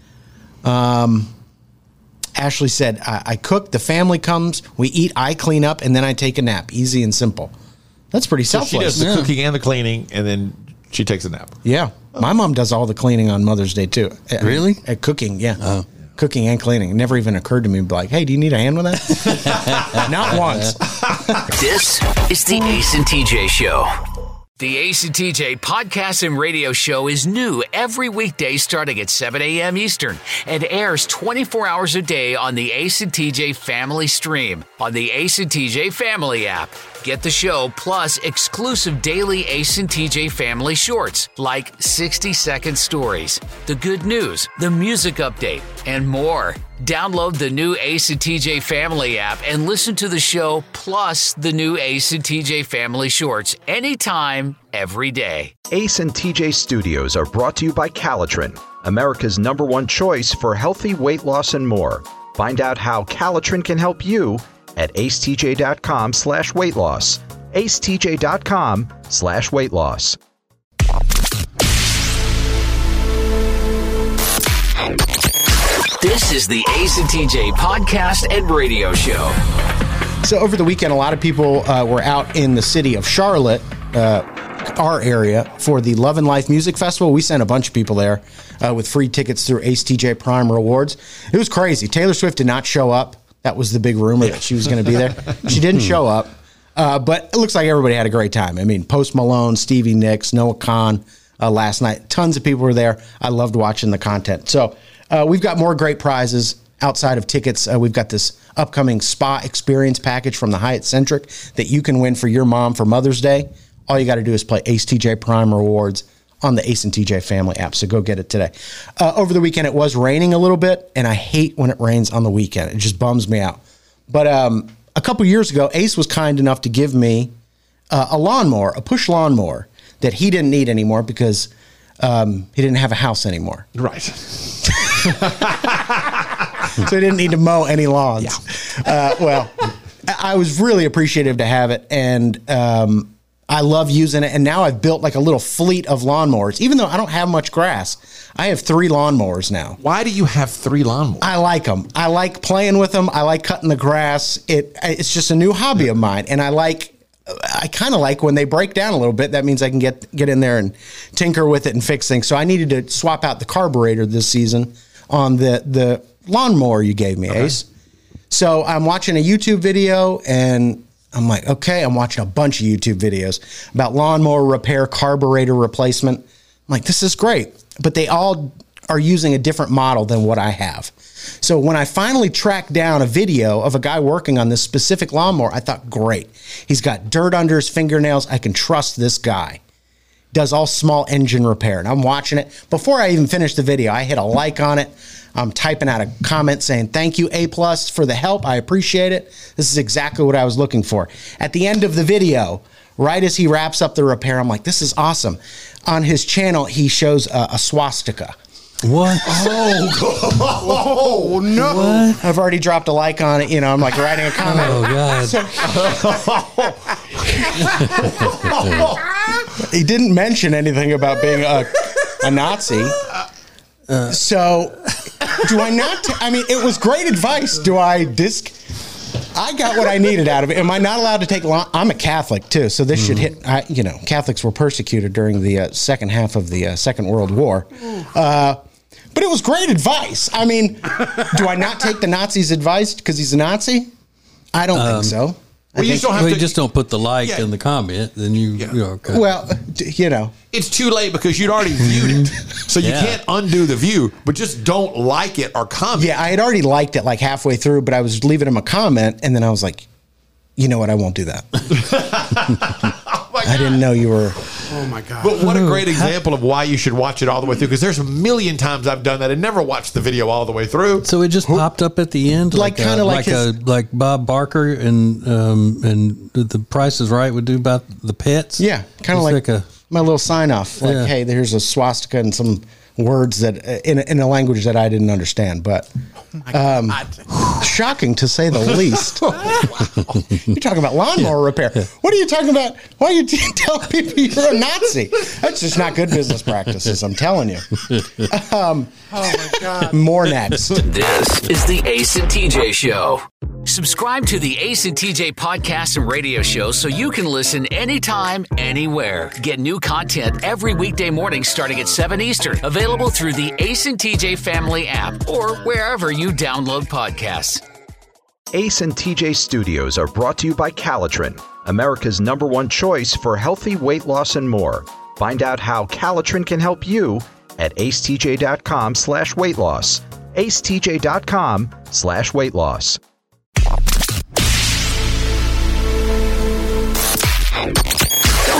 Um, Ashley said, I, I cook, the family comes, we eat, I clean up, and then I take a nap. Easy and simple. That's pretty So she does selfless. the Yeah. cooking and the cleaning, and then she takes a nap. Yeah. My mom does all the cleaning on Mother's Day, too. At- Really? At cooking, yeah. Oh. Cooking and cleaning. It never even occurred to me to be like, hey, do you need a hand with that? Not once. This is the Ace and T J Show. The Ace and T J podcast and radio show is new every weekday starting at seven a.m. Eastern and airs twenty-four hours a day on the Ace and T J family stream on the Ace and T J family app. Get the show plus exclusive daily Ace and T J family shorts like sixty-second stories, the good news, the music update, and more. Download the new Ace and T J family app and listen to the show plus the new Ace and T J family shorts anytime, every day. Ace and T J Studios are brought to you by Calitrin, America's number one choice for healthy weight loss and more. Find out how Calitrin can help you at acetj.com slash weight loss. acetj.com slash weight loss. This is the Ace and T J podcast and radio show. So over the weekend, a lot of people uh, were out in the city of Charlotte, uh, our area, for the Love and Life Music Festival. We sent a bunch of people there uh, with free tickets through Ace T J Prime Rewards. It was crazy. Taylor Swift did not show up. That was the big rumor that she was going to be there. She didn't show up, uh, but it looks like everybody had a great time. I mean, Post Malone, Stevie Nicks, Noah Kahan uh, last night. Tons of people were there. I loved watching the content. So uh, we've got more great prizes. Outside of tickets, uh, we've got this upcoming spa experience package from the Hyatt Centric that you can win for your mom for Mother's Day. All you got to do is play Ace T J Prime Rewards on the Ace and T J family app, so go get it today. Uh, over the weekend, it was raining a little bit, and I hate when it rains on the weekend. It just bums me out. But um, a couple years ago, Ace was kind enough to give me uh, a lawnmower, a push lawnmower, that he didn't need anymore because um, he didn't have a house anymore. Right. So he didn't need to mow any lawns. Yeah. Uh, well, I was really appreciative to have it, and um, I love using it. And now I've built like a little fleet of lawnmowers. Even though I don't have much grass, I have three lawnmowers now. Why do you have three lawnmowers? I like them. I like playing with them. I like cutting the grass. It It's just a new hobby of mine, and I like. I kind of like when they break down a little bit. That means I can get get in there and tinker with it and fix things. So I needed to swap out the carburetor this season on the the lawnmower you gave me, okay. Ace. So I'm watching a YouTube video, and I'm like, okay, I'm watching a bunch of YouTube videos about lawnmower repair, carburetor replacement. I'm like, this is great. But they all are using a different model than what I have. So when I finally tracked down a video of a guy working on this specific lawnmower, I thought, great. He's got dirt under his fingernails. I can trust this guy. Does all small engine repair. And I'm watching it. Before I even finished the video, I hit a like on it. I'm typing out a comment saying, thank you, A plus, for the help. I appreciate it. This is exactly what I was looking for. At the end of the video, right as he wraps up the repair, I'm like, this is awesome. On his channel, he shows a, a swastika. What? Oh, oh no. What? I've already dropped a like on it. You know, I'm like writing a comment. Oh, God. So, he didn't mention anything about being a, a Nazi. Uh, so, do I not? T- I mean, it was great advice. Do I disc? I got what I needed out of it. Am I not allowed to take? Long- I'm a Catholic too, so this mm. should hit. I, you know, Catholics were persecuted during the uh, second half of the uh, Second World War. Uh, but it was great advice. I mean, do I not take the Nazi's advice because he's a Nazi? I don't um, think so. Well, you, think, don't have well, to, you just don't put the like yeah. in the comment, then you, yeah. you're okay. Well, you know. It's too late because you'd already viewed it. So you yeah. can't undo the view, but just don't like it or comment. Yeah, I had already liked it like halfway through, but I was leaving him a comment, and then I was like, you know what, I won't do that. Oh my God. I didn't know you were... Oh, my God. But what a great example of why you should watch it all the way through, because there's a million times I've done that and never watched the video all the way through. So it just popped up at the end, like, like kind of like like, like, his, a, like Bob Barker and um, and The Price is Right would do about the pets. Yeah, kind of like, like a, my little sign off. Like, yeah. hey, there's a swastika and some words that uh, in, a, in a language that I didn't understand, but um, shocking to say the least. You're talking about lawnmower yeah. repair. Yeah. What are you talking about? Why are you t- telling people you're a Nazi? That's just not good business practices, I'm telling you. Um, oh, my God. More next. This is the Ace and T J Show. Subscribe to the Ace and T J podcast and radio show so you can listen anytime, anywhere. Get new content every weekday morning starting at seven Eastern. Available through the Ace and T J family app or wherever you download podcasts. Ace and T J Studios are brought to you by Calitrin, America's number one choice for healthy weight loss and more. Find out how Calitrin can help you at acetj.com slash weight loss. acetj.com slash weight loss.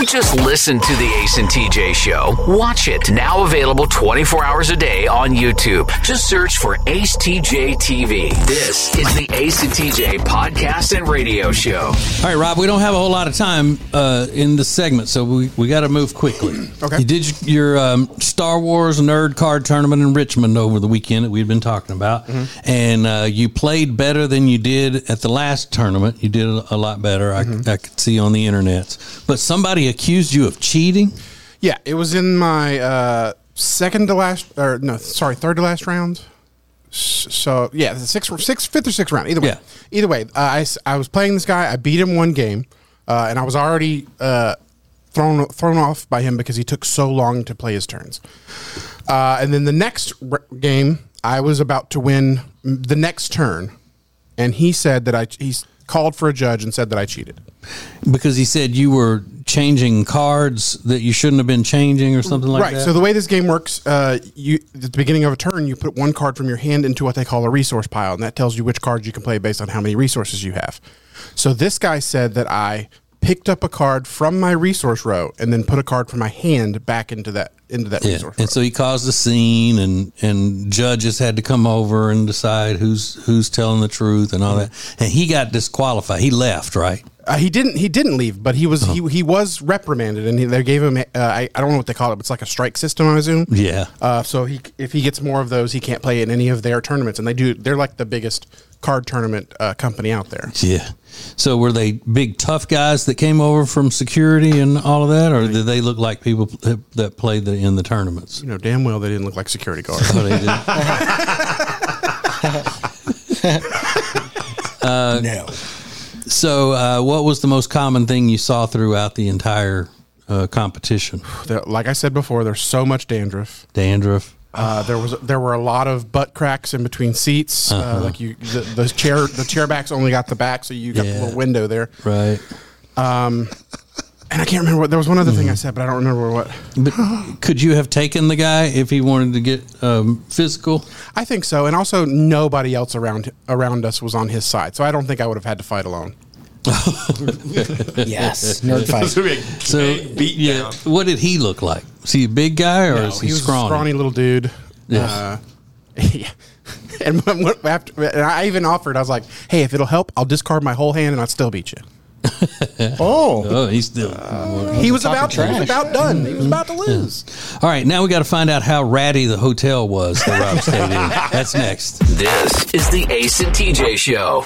Don't just listen to the Ace and T J Show. Watch it. Now available twenty-four hours a day on YouTube. Just search for Ace T J T V. This is the Ace and T J podcast and radio show. All right, Rob, we don't have a whole lot of time uh, in the segment, so we, we got to move quickly. Okay. You did your um, Star Wars Nerd Card Tournament in Richmond over the weekend that we've been talking about, mm-hmm. and uh, you played better than you did at the last tournament. You did a lot better, mm-hmm. I, I could see on the internet. But somebody accused you of cheating? Yeah, it was in my uh, second to last, or no, sorry, third to last round. So yeah, the sixth, sixth, fifth or sixth round. Either way, yeah. either way, uh, I, I was playing this guy. I beat him one game, uh, and I was already uh, thrown thrown off by him because he took so long to play his turns. Uh, and then the next r- game, I was about to win the next turn, and he said that I he called for a judge and said that I cheated because he said you were changing cards that you shouldn't have been changing or something like right. that. Right. So the way this game works, uh, you at the beginning of a turn, you put one card from your hand into what they call a resource pile, and that tells you which cards you can play based on how many resources you have. So this guy said that I picked up a card from my resource row and then put a card from my hand back into that into that yeah. resource row. And so he caused a scene, and, and judges had to come over and decide who's who's telling the truth and all that. And he got disqualified. He left, right? Uh, he didn't. He didn't leave, but he was. Oh. He he was reprimanded, and he, they gave him. Uh, I, I don't know what they call it, but it's like a strike system, I assume. Yeah. Uh, so he, if he gets more of those, he can't play in any of their tournaments, and they do. They're like the biggest card tournament uh, company out there. Yeah. So were they big tough guys that came over from security and all of that, or did they look like people that, that played the, in the tournaments? You know damn well they didn't look like security guards. Oh, they did. uh, no. So, uh, what was the most common thing you saw throughout the entire uh, competition? There, like I said before, there's so much dandruff. Dandruff. Uh, there was there were a lot of butt cracks in between seats. Uh-huh. Uh, like you, the, the chair the chair backs only got the back, so you got Yeah. the little window there. Right. Um, and I can't remember what there was one other mm. thing I said, but I don't remember what. But could you have taken the guy if he wanted to get um, physical? I think so, and also nobody else around around us was on his side, so I don't think I would have had to fight alone. Yes, nerd fight. So, yeah, what did he look like? Was he a big guy or No, is he, he was scrawny? a scrawny little dude. Yeah. Uh, yeah. And when, when, after, and I even offered, I was like, "Hey, if it'll help, I'll discard my whole hand and I'll still beat you." Oh, oh, he's still. Uh, he was about. He was about done. He was about to lose. Yeah. All right, now we got to find out how ratty the hotel was that Rob stayed in. That's next. This is the Ace and T J Show.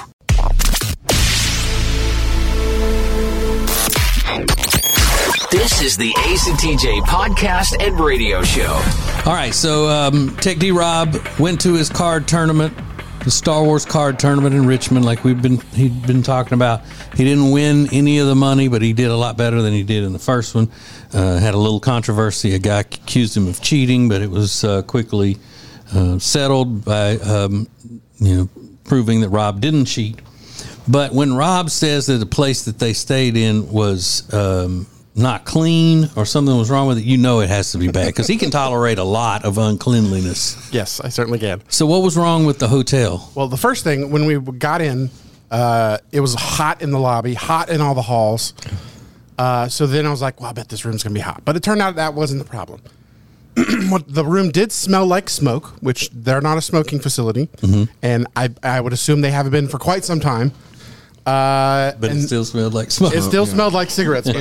This is the Ace and T J podcast and radio show. All right, so um, Tech D Rob went to his card tournament, the Star Wars card tournament in Richmond, like we've been he'd been talking about. He didn't win any of the money, but he did a lot better than he did in the first one. Uh, had a little controversy. A guy accused him of cheating, but it was uh, quickly uh, settled by um, you know proving that Rob didn't cheat. But when Rob says that the place that they stayed in was um, not clean or something was wrong with it, you know it has to be bad because he can tolerate a lot of uncleanliness. Yes, I certainly can. So what was wrong with the hotel? Well, the first thing, when we got in, uh, it was hot in the lobby, hot in all the halls. Uh, so then I was like, well, I bet this room's going to be hot. But it turned out that wasn't the problem. The room did smell like smoke, which they're not a smoking facility. Mm-hmm. And I, I would assume they haven't been for quite some time. Uh, but it still smelled like smoke. It still yeah. smelled like cigarette smoke.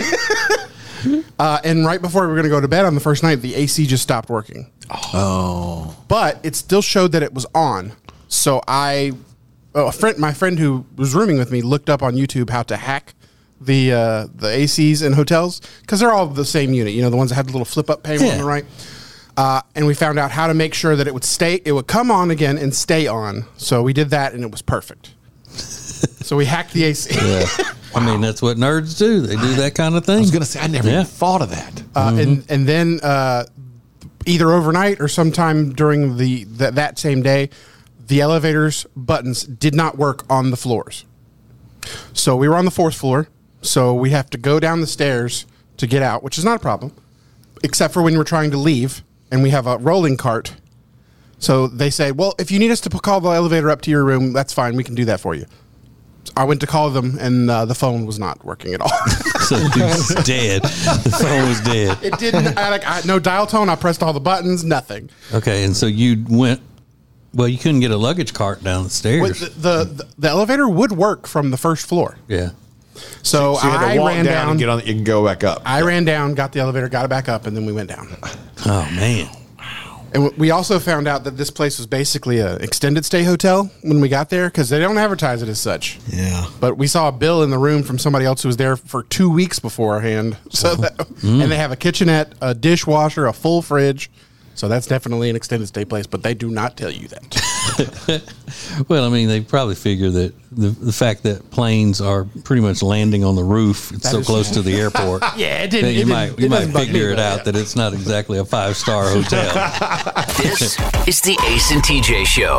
uh, and right before we were going to go to bed on the first night, the A C just stopped working. Oh. But it still showed that it was on. So I, oh, a friend, my friend who was rooming with me looked up on YouTube how to hack the uh, the A Cs in hotels because they're all the same unit. You know, the ones that have the little flip up panel yeah. on the right. Uh, and we found out how to make sure that it would stay, it would come on again and stay on. So we did that, and it was perfect. So we hacked the A C. Yeah. I mean, that's what nerds do. They do that kind of thing. I was going to say, I never yeah. even thought of that. Uh, Mm-hmm. and and then uh, either overnight or sometime during the, the that same day, the elevators buttons did not work on the floors. So we were on the fourth floor. So we have to go down the stairs to get out, which is not a problem, except for when we're trying to leave and we have a rolling cart. So they say, well, if you need us to call the elevator up to your room, that's fine. We can do that for you. I went to call them, and uh, the phone was not working at all. So dude's dead. The phone was dead. It didn't. I, like, I, no dial tone. I pressed all the buttons. Nothing. Okay, and so you went. Well, you couldn't get a luggage cart down the stairs. Well, the, the, the the elevator would work from the first floor. Yeah. So, So you had I to walk ran down, down. and get on. You can go back up. I ran down, got the elevator, got it back up, and then we went down. Oh man. And we also found out that this place was basically an extended stay hotel when we got there because they don't advertise it as such. Yeah. But we saw a bill in the room from somebody else who was there for two weeks beforehand. So that, Mm. and they have a kitchenette, a dishwasher, a full fridge. So that's definitely an extended stay place, but they do not tell you that. Well, I mean, they probably figure that the, the fact that planes are pretty much landing on the roof, it's That so is- close to the airport. Yeah, it didn't- that You it might didn't- you it might doesn't bug figure me, it though, out yeah. that it's not exactly a five star hotel. This is the Ace and T J Show.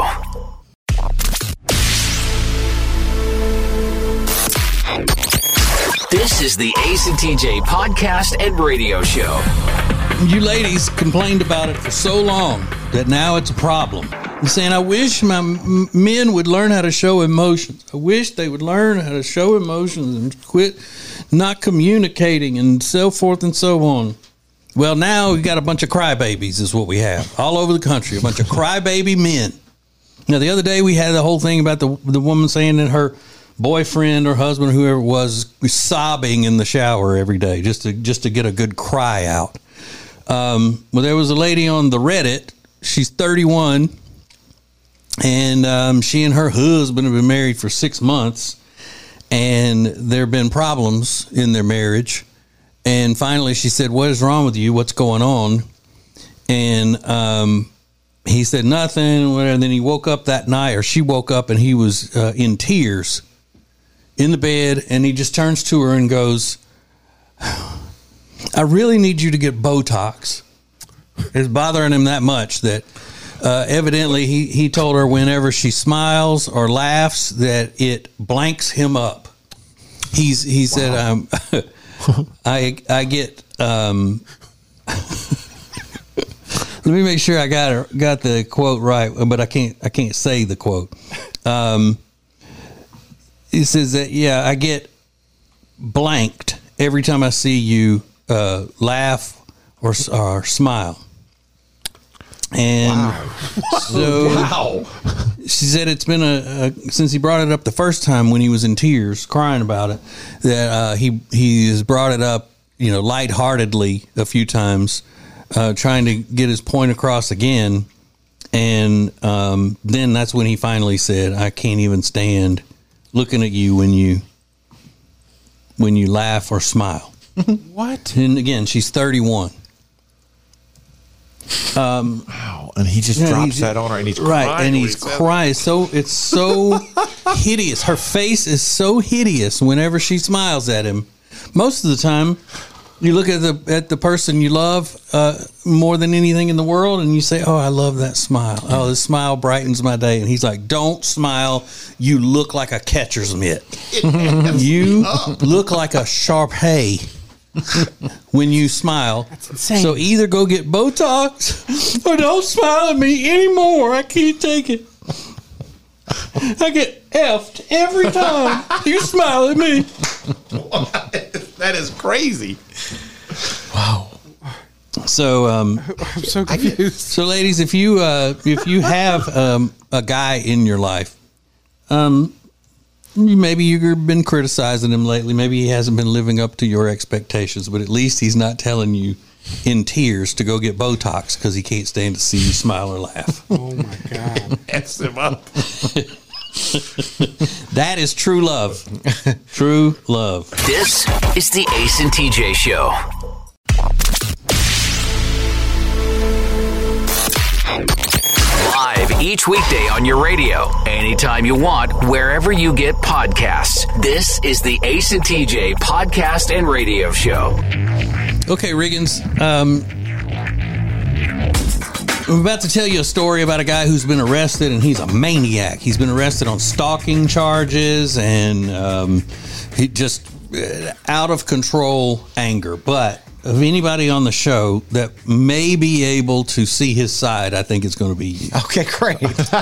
This is the Ace and T J podcast and radio show. You ladies complained about it for so long that now it's a problem. You're saying, I wish my m- men would learn how to show emotions. I wish they would learn how to show emotions and quit not communicating and so forth and so on. Well, now we got a bunch of crybabies is what we have all over the country, a bunch of crybaby men. Now, the other day we had the whole thing about the the woman saying that her boyfriend or husband or whoever it was was sobbing in the shower every day just to just to get a good cry out. Um, well, there was a lady on the Reddit. She's thirty-one, and um, she and her husband have been married for six months, and there have been problems in their marriage. And finally, she said, "What is wrong with you? What's going on?" And um, he said nothing. Whatever. And then he woke up that night, or she woke up, and he was uh, in tears in the bed, and he just turns to her and goes, I really need you to get Botox. It's bothering him that much that uh, evidently he, he told her whenever she smiles or laughs that it blanks him up. He's he said um, I I get um, let me make sure I got her, got the quote right, but I can't I can't say the quote. Um, he says that yeah I get blanked every time I see you uh, laugh or, or smile. And Wow. so Wow. she said it's been a, a since he brought it up the first time when he was in tears crying about it, that uh, he he has brought it up, you know, lightheartedly a few times, uh, trying to get his point across again. And um, then that's when he finally said, I can't even stand looking at you when you when you laugh or smile. What? And again, she's thirty-one. Wow. And he just Yeah, drops he's- that on her, and he's right, crying and when he's he says crying. So it's so hideous. Her face is so hideous whenever she smiles at him. Most of the time, you look at the at the person you love uh, more than anything in the world, and you say, "Oh, I love that smile. Oh, this smile brightens my day." And he's like, "Don't smile. You look like a catcher's mitt. You look like a sharp hay." When you smile. That's insane. So either go get Botox or don't smile at me anymore. I can't take it. I get effed every time you smile at me. that is crazy. So, um, I'm so confused. so ladies, if you uh, if you have um, a guy in your life, um, maybe you've been criticizing him lately. Maybe he hasn't been living up to your expectations, but at least he's not telling you in tears to go get Botox because he can't stand to see you smile or laugh. Oh my God. Mess him up. That is true love. True love. This is the Ace and T J Show. Live each weekday on your radio, anytime you want, wherever you get podcasts. This is the Ace and T J podcast and radio show. Okay, Riggins. Um, I'm about to tell you a story about a guy who's been arrested, and he's a maniac. He's been arrested on stalking charges and um, he just uh, out of control anger. But of anybody on the show that may be able to see his side, I think it's going to be you. Okay, great.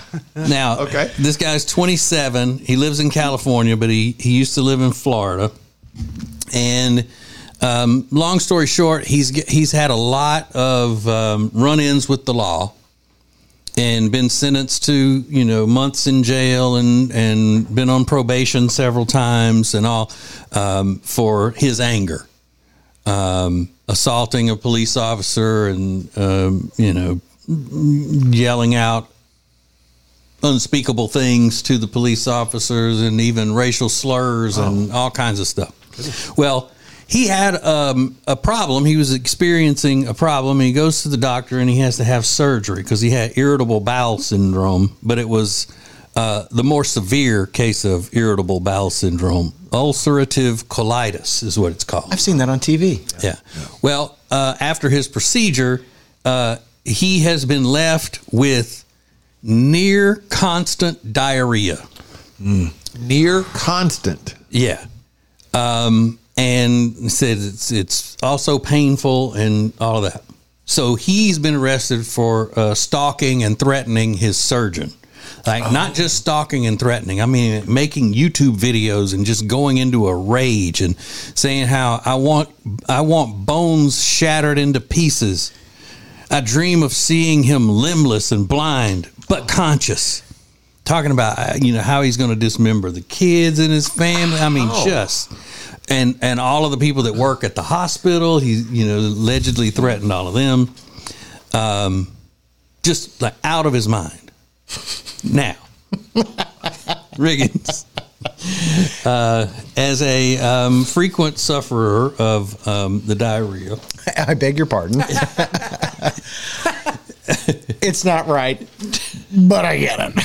Now, Okay. this guy's twenty-seven. He lives in California, but he, he used to live in Florida. And um, long story short, he's he's had a lot of um, run-ins with the law and been sentenced to, you know, months in jail and, and been on probation several times and all um, for his anger. Um, assaulting a police officer and, um, you know, yelling out unspeakable things to the police officers and even racial slurs and all kinds of stuff. Well, he had um, a problem. He was experiencing a problem. And he goes to the doctor and he has to have surgery because he had irritable bowel syndrome, but it was uh, the more severe case of irritable bowel syndrome. Ulcerative colitis is what it's called. I've seen that on T V. Yeah. Well, uh, after his procedure, uh, he has been left with near constant diarrhea. Near constant. Yeah. Um, and said it's it's also painful and all of that. So he's been arrested for uh, stalking and threatening his surgeon. Like oh. Not just stalking and threatening. I mean, making YouTube videos and just going into a rage and saying how I want I want bones shattered into pieces. I dream of seeing him limbless and blind, but conscious. Talking about, you know, how he's going to dismember the kids in his family. I mean, oh. just and and all of the people that work at the hospital. He, you know, allegedly threatened all of them. Um, just like out of his mind. Now, Riggins, uh, as a um, frequent sufferer of um, the diarrhea. I beg your pardon. It's not right, but I get it.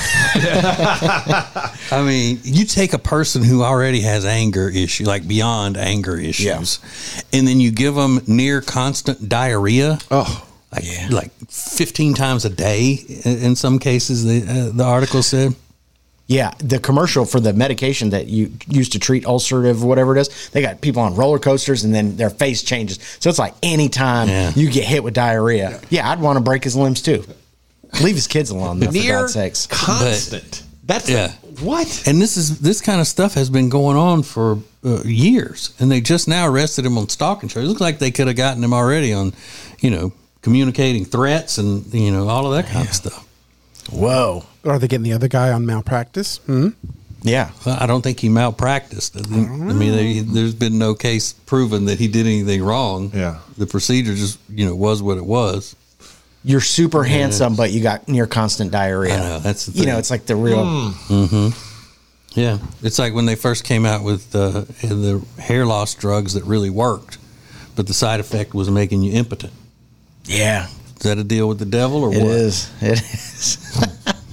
I mean, you take a person who already has anger issue, like beyond anger issues, yeah. and then you give them near constant diarrhea. Oh, like, yeah. like fifteen times a day in some cases, the, uh, the article said. Yeah, the commercial for the medication that you use to treat ulcerative, whatever it is, they got people on roller coasters and then their face changes. So it's like anytime yeah. you get hit with diarrhea, yeah, yeah I'd want to break his limbs too. Leave his kids alone, though, for God's sakes. Constant. But, That's yeah. A, what? And this is this kind of stuff has been going on for uh, years, and they just now arrested him on stalking charges. It looks like they could have gotten him already on, you know, communicating threats and you know all of that kind yeah. of stuff. Whoa. Are they getting the other guy on malpractice? Hmm? Yeah. Well, I don't think he malpracticed. I, think, I mean, they, there's been no case proven that he did anything wrong. Yeah. The procedure just, you know, was what it was. You're super handsome, but you got near constant diarrhea. I know, that's the thing. You know, it's like the real. Mm. Mm-hmm. Yeah. It's like when they first came out with uh, the hair loss drugs that really worked, but the side effect was making you impotent. Yeah. Is that a deal with the devil or it what? It is. It is.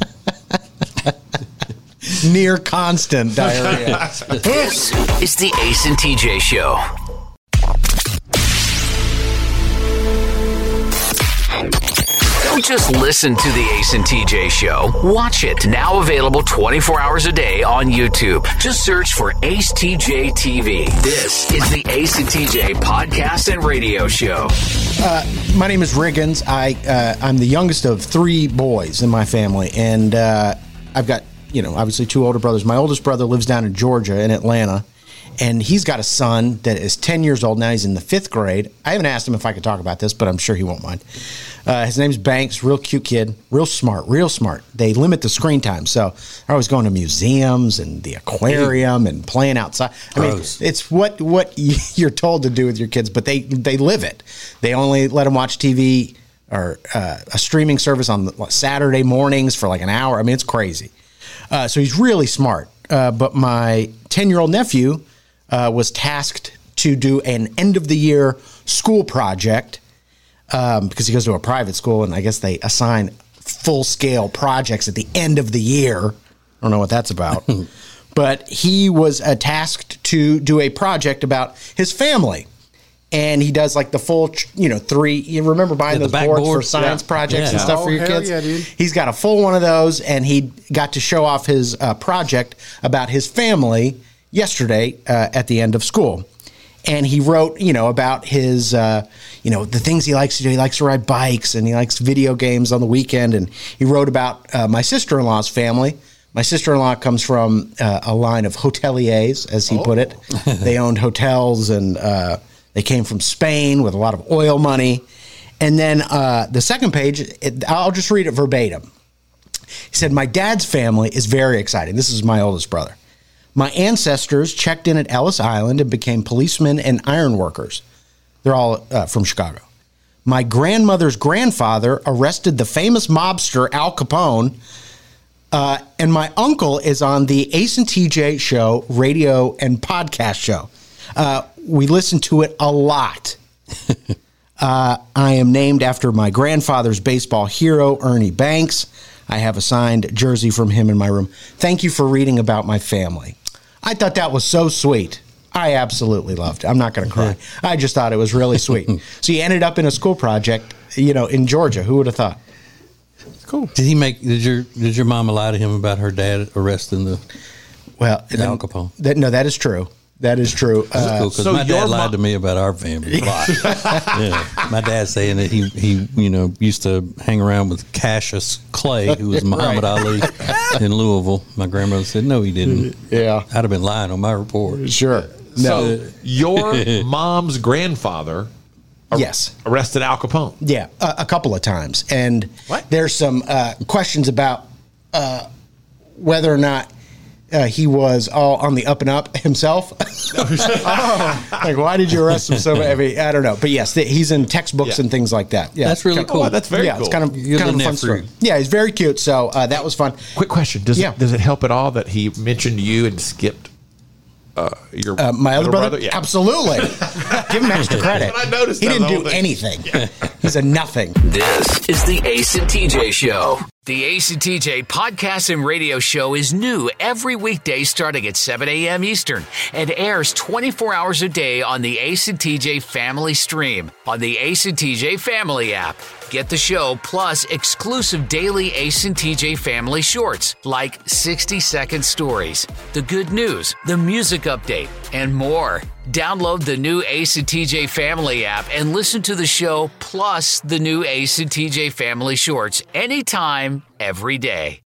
Near constant diarrhea. This is the Ace and T J Show. Don't just listen to the Ace and T J Show. Watch it. Now available twenty-four hours a day on YouTube. Just search for Ace T J T V. This is the Ace and T J podcast and radio show. Uh, my name is Riggins. I, uh, I'm the youngest of three boys in my family, and uh, I've got, you know, obviously two older brothers. My oldest brother lives down in Georgia, in Atlanta, and he's got a son that is ten years old now. He's in the fifth grade. I haven't asked him if I could talk about this, but I'm sure he won't mind. Uh, his name's Banks, real cute kid, real smart, real smart. They limit the screen time, so they're always going to museums and the aquarium and playing outside. I mean, Gross. it's what what you're told to do with your kids, but they, they live it. They only let them watch T V or uh, a streaming service on what, Saturday mornings for like an hour. I mean, it's crazy. Uh, so he's really smart. Uh, but my ten-year-old nephew uh, was tasked to do an end-of-the-year school project um, because he goes to a private school, and I guess they assign full-scale projects at the end of the year. I don't know what that's about. But he was uh, tasked to do a project about his family. And he does like the full, you know, three. You remember buying yeah, those boards board. for science yeah. projects yeah. and stuff oh, for your hell kids? Yeah, dude. He's got a full one of those, and he got to show off his uh, project about his family yesterday uh, at the end of school. And he wrote, you know, about his, uh, you know, the things he likes to do. He likes to ride bikes and he likes video games on the weekend. And he wrote about uh, my sister-in-law's family. My sister-in-law comes from uh, a line of hoteliers, as he oh. put it. They owned hotels and uh, they came from Spain with a lot of oil money. And then uh, the second page, it, I'll just read it verbatim. He said, my dad's family is very exciting. This is my oldest brother. My ancestors checked in at Ellis Island and became policemen and iron workers. They're all uh, from Chicago. My grandmother's grandfather arrested the famous mobster Al Capone. Uh, and my uncle is on the Ace and T J show, radio and podcast show. Uh, we listen to it a lot. uh, I am named after my grandfather's baseball hero, Ernie Banks. I have a signed jersey from him in my room. Thank you for reading about my family. I thought that was so sweet. I absolutely loved it. I'm not going to cry. I just thought it was really sweet. So he ended up in a school project, you know, in Georgia. Who would have thought? Cool. Did he make? Did your Did your mama lie to him about her dad arresting the? Well, Al Capone. That, no, that is true. That is true. That's cool because so my dad lied mom- to me about our family a lot. Yeah, my dad saying that he he you know used to hang around with Cassius Clay, who was Muhammad Right. Ali in Louisville. My grandmother said no, he didn't. Yeah, I'd have been lying on my report. sure. No. So your mom's grandfather ar- Yes. arrested Al Capone. Yeah, a, a couple of times. And What? there's some uh, questions about uh, whether or not uh, he was all on the up and up himself. oh. Like, why did you arrest him so much? I mean, I don't know. But yes, th- he's in textbooks Yeah. and things like that. Yeah, That's really Kind of- cool. Oh, that's very yeah, cool. it's kind of, Your kind of a little fun story. nephew. Yeah, he's very cute. So uh, that was fun. Quick question: Does Yeah. it does it help at all that he mentioned you and skipped uh, your Uh, my other brother? Yeah. Absolutely. Give him extra credit. That's what I noticed He that didn't the do whole thing. anything. He's a nothing. This is the Ace and T J Show. The Ace and T J podcast and radio show is new every weekday starting at seven a.m. Eastern and airs twenty-four hours a day on the Ace and T J Family Stream on the Ace and T J Family app. Get the show plus exclusive daily Ace and T J Family shorts like sixty-second stories, the good news, the music update, and more. Download the new Ace and T J Family app and listen to the show plus the new Ace and T J Family shorts anytime, every day.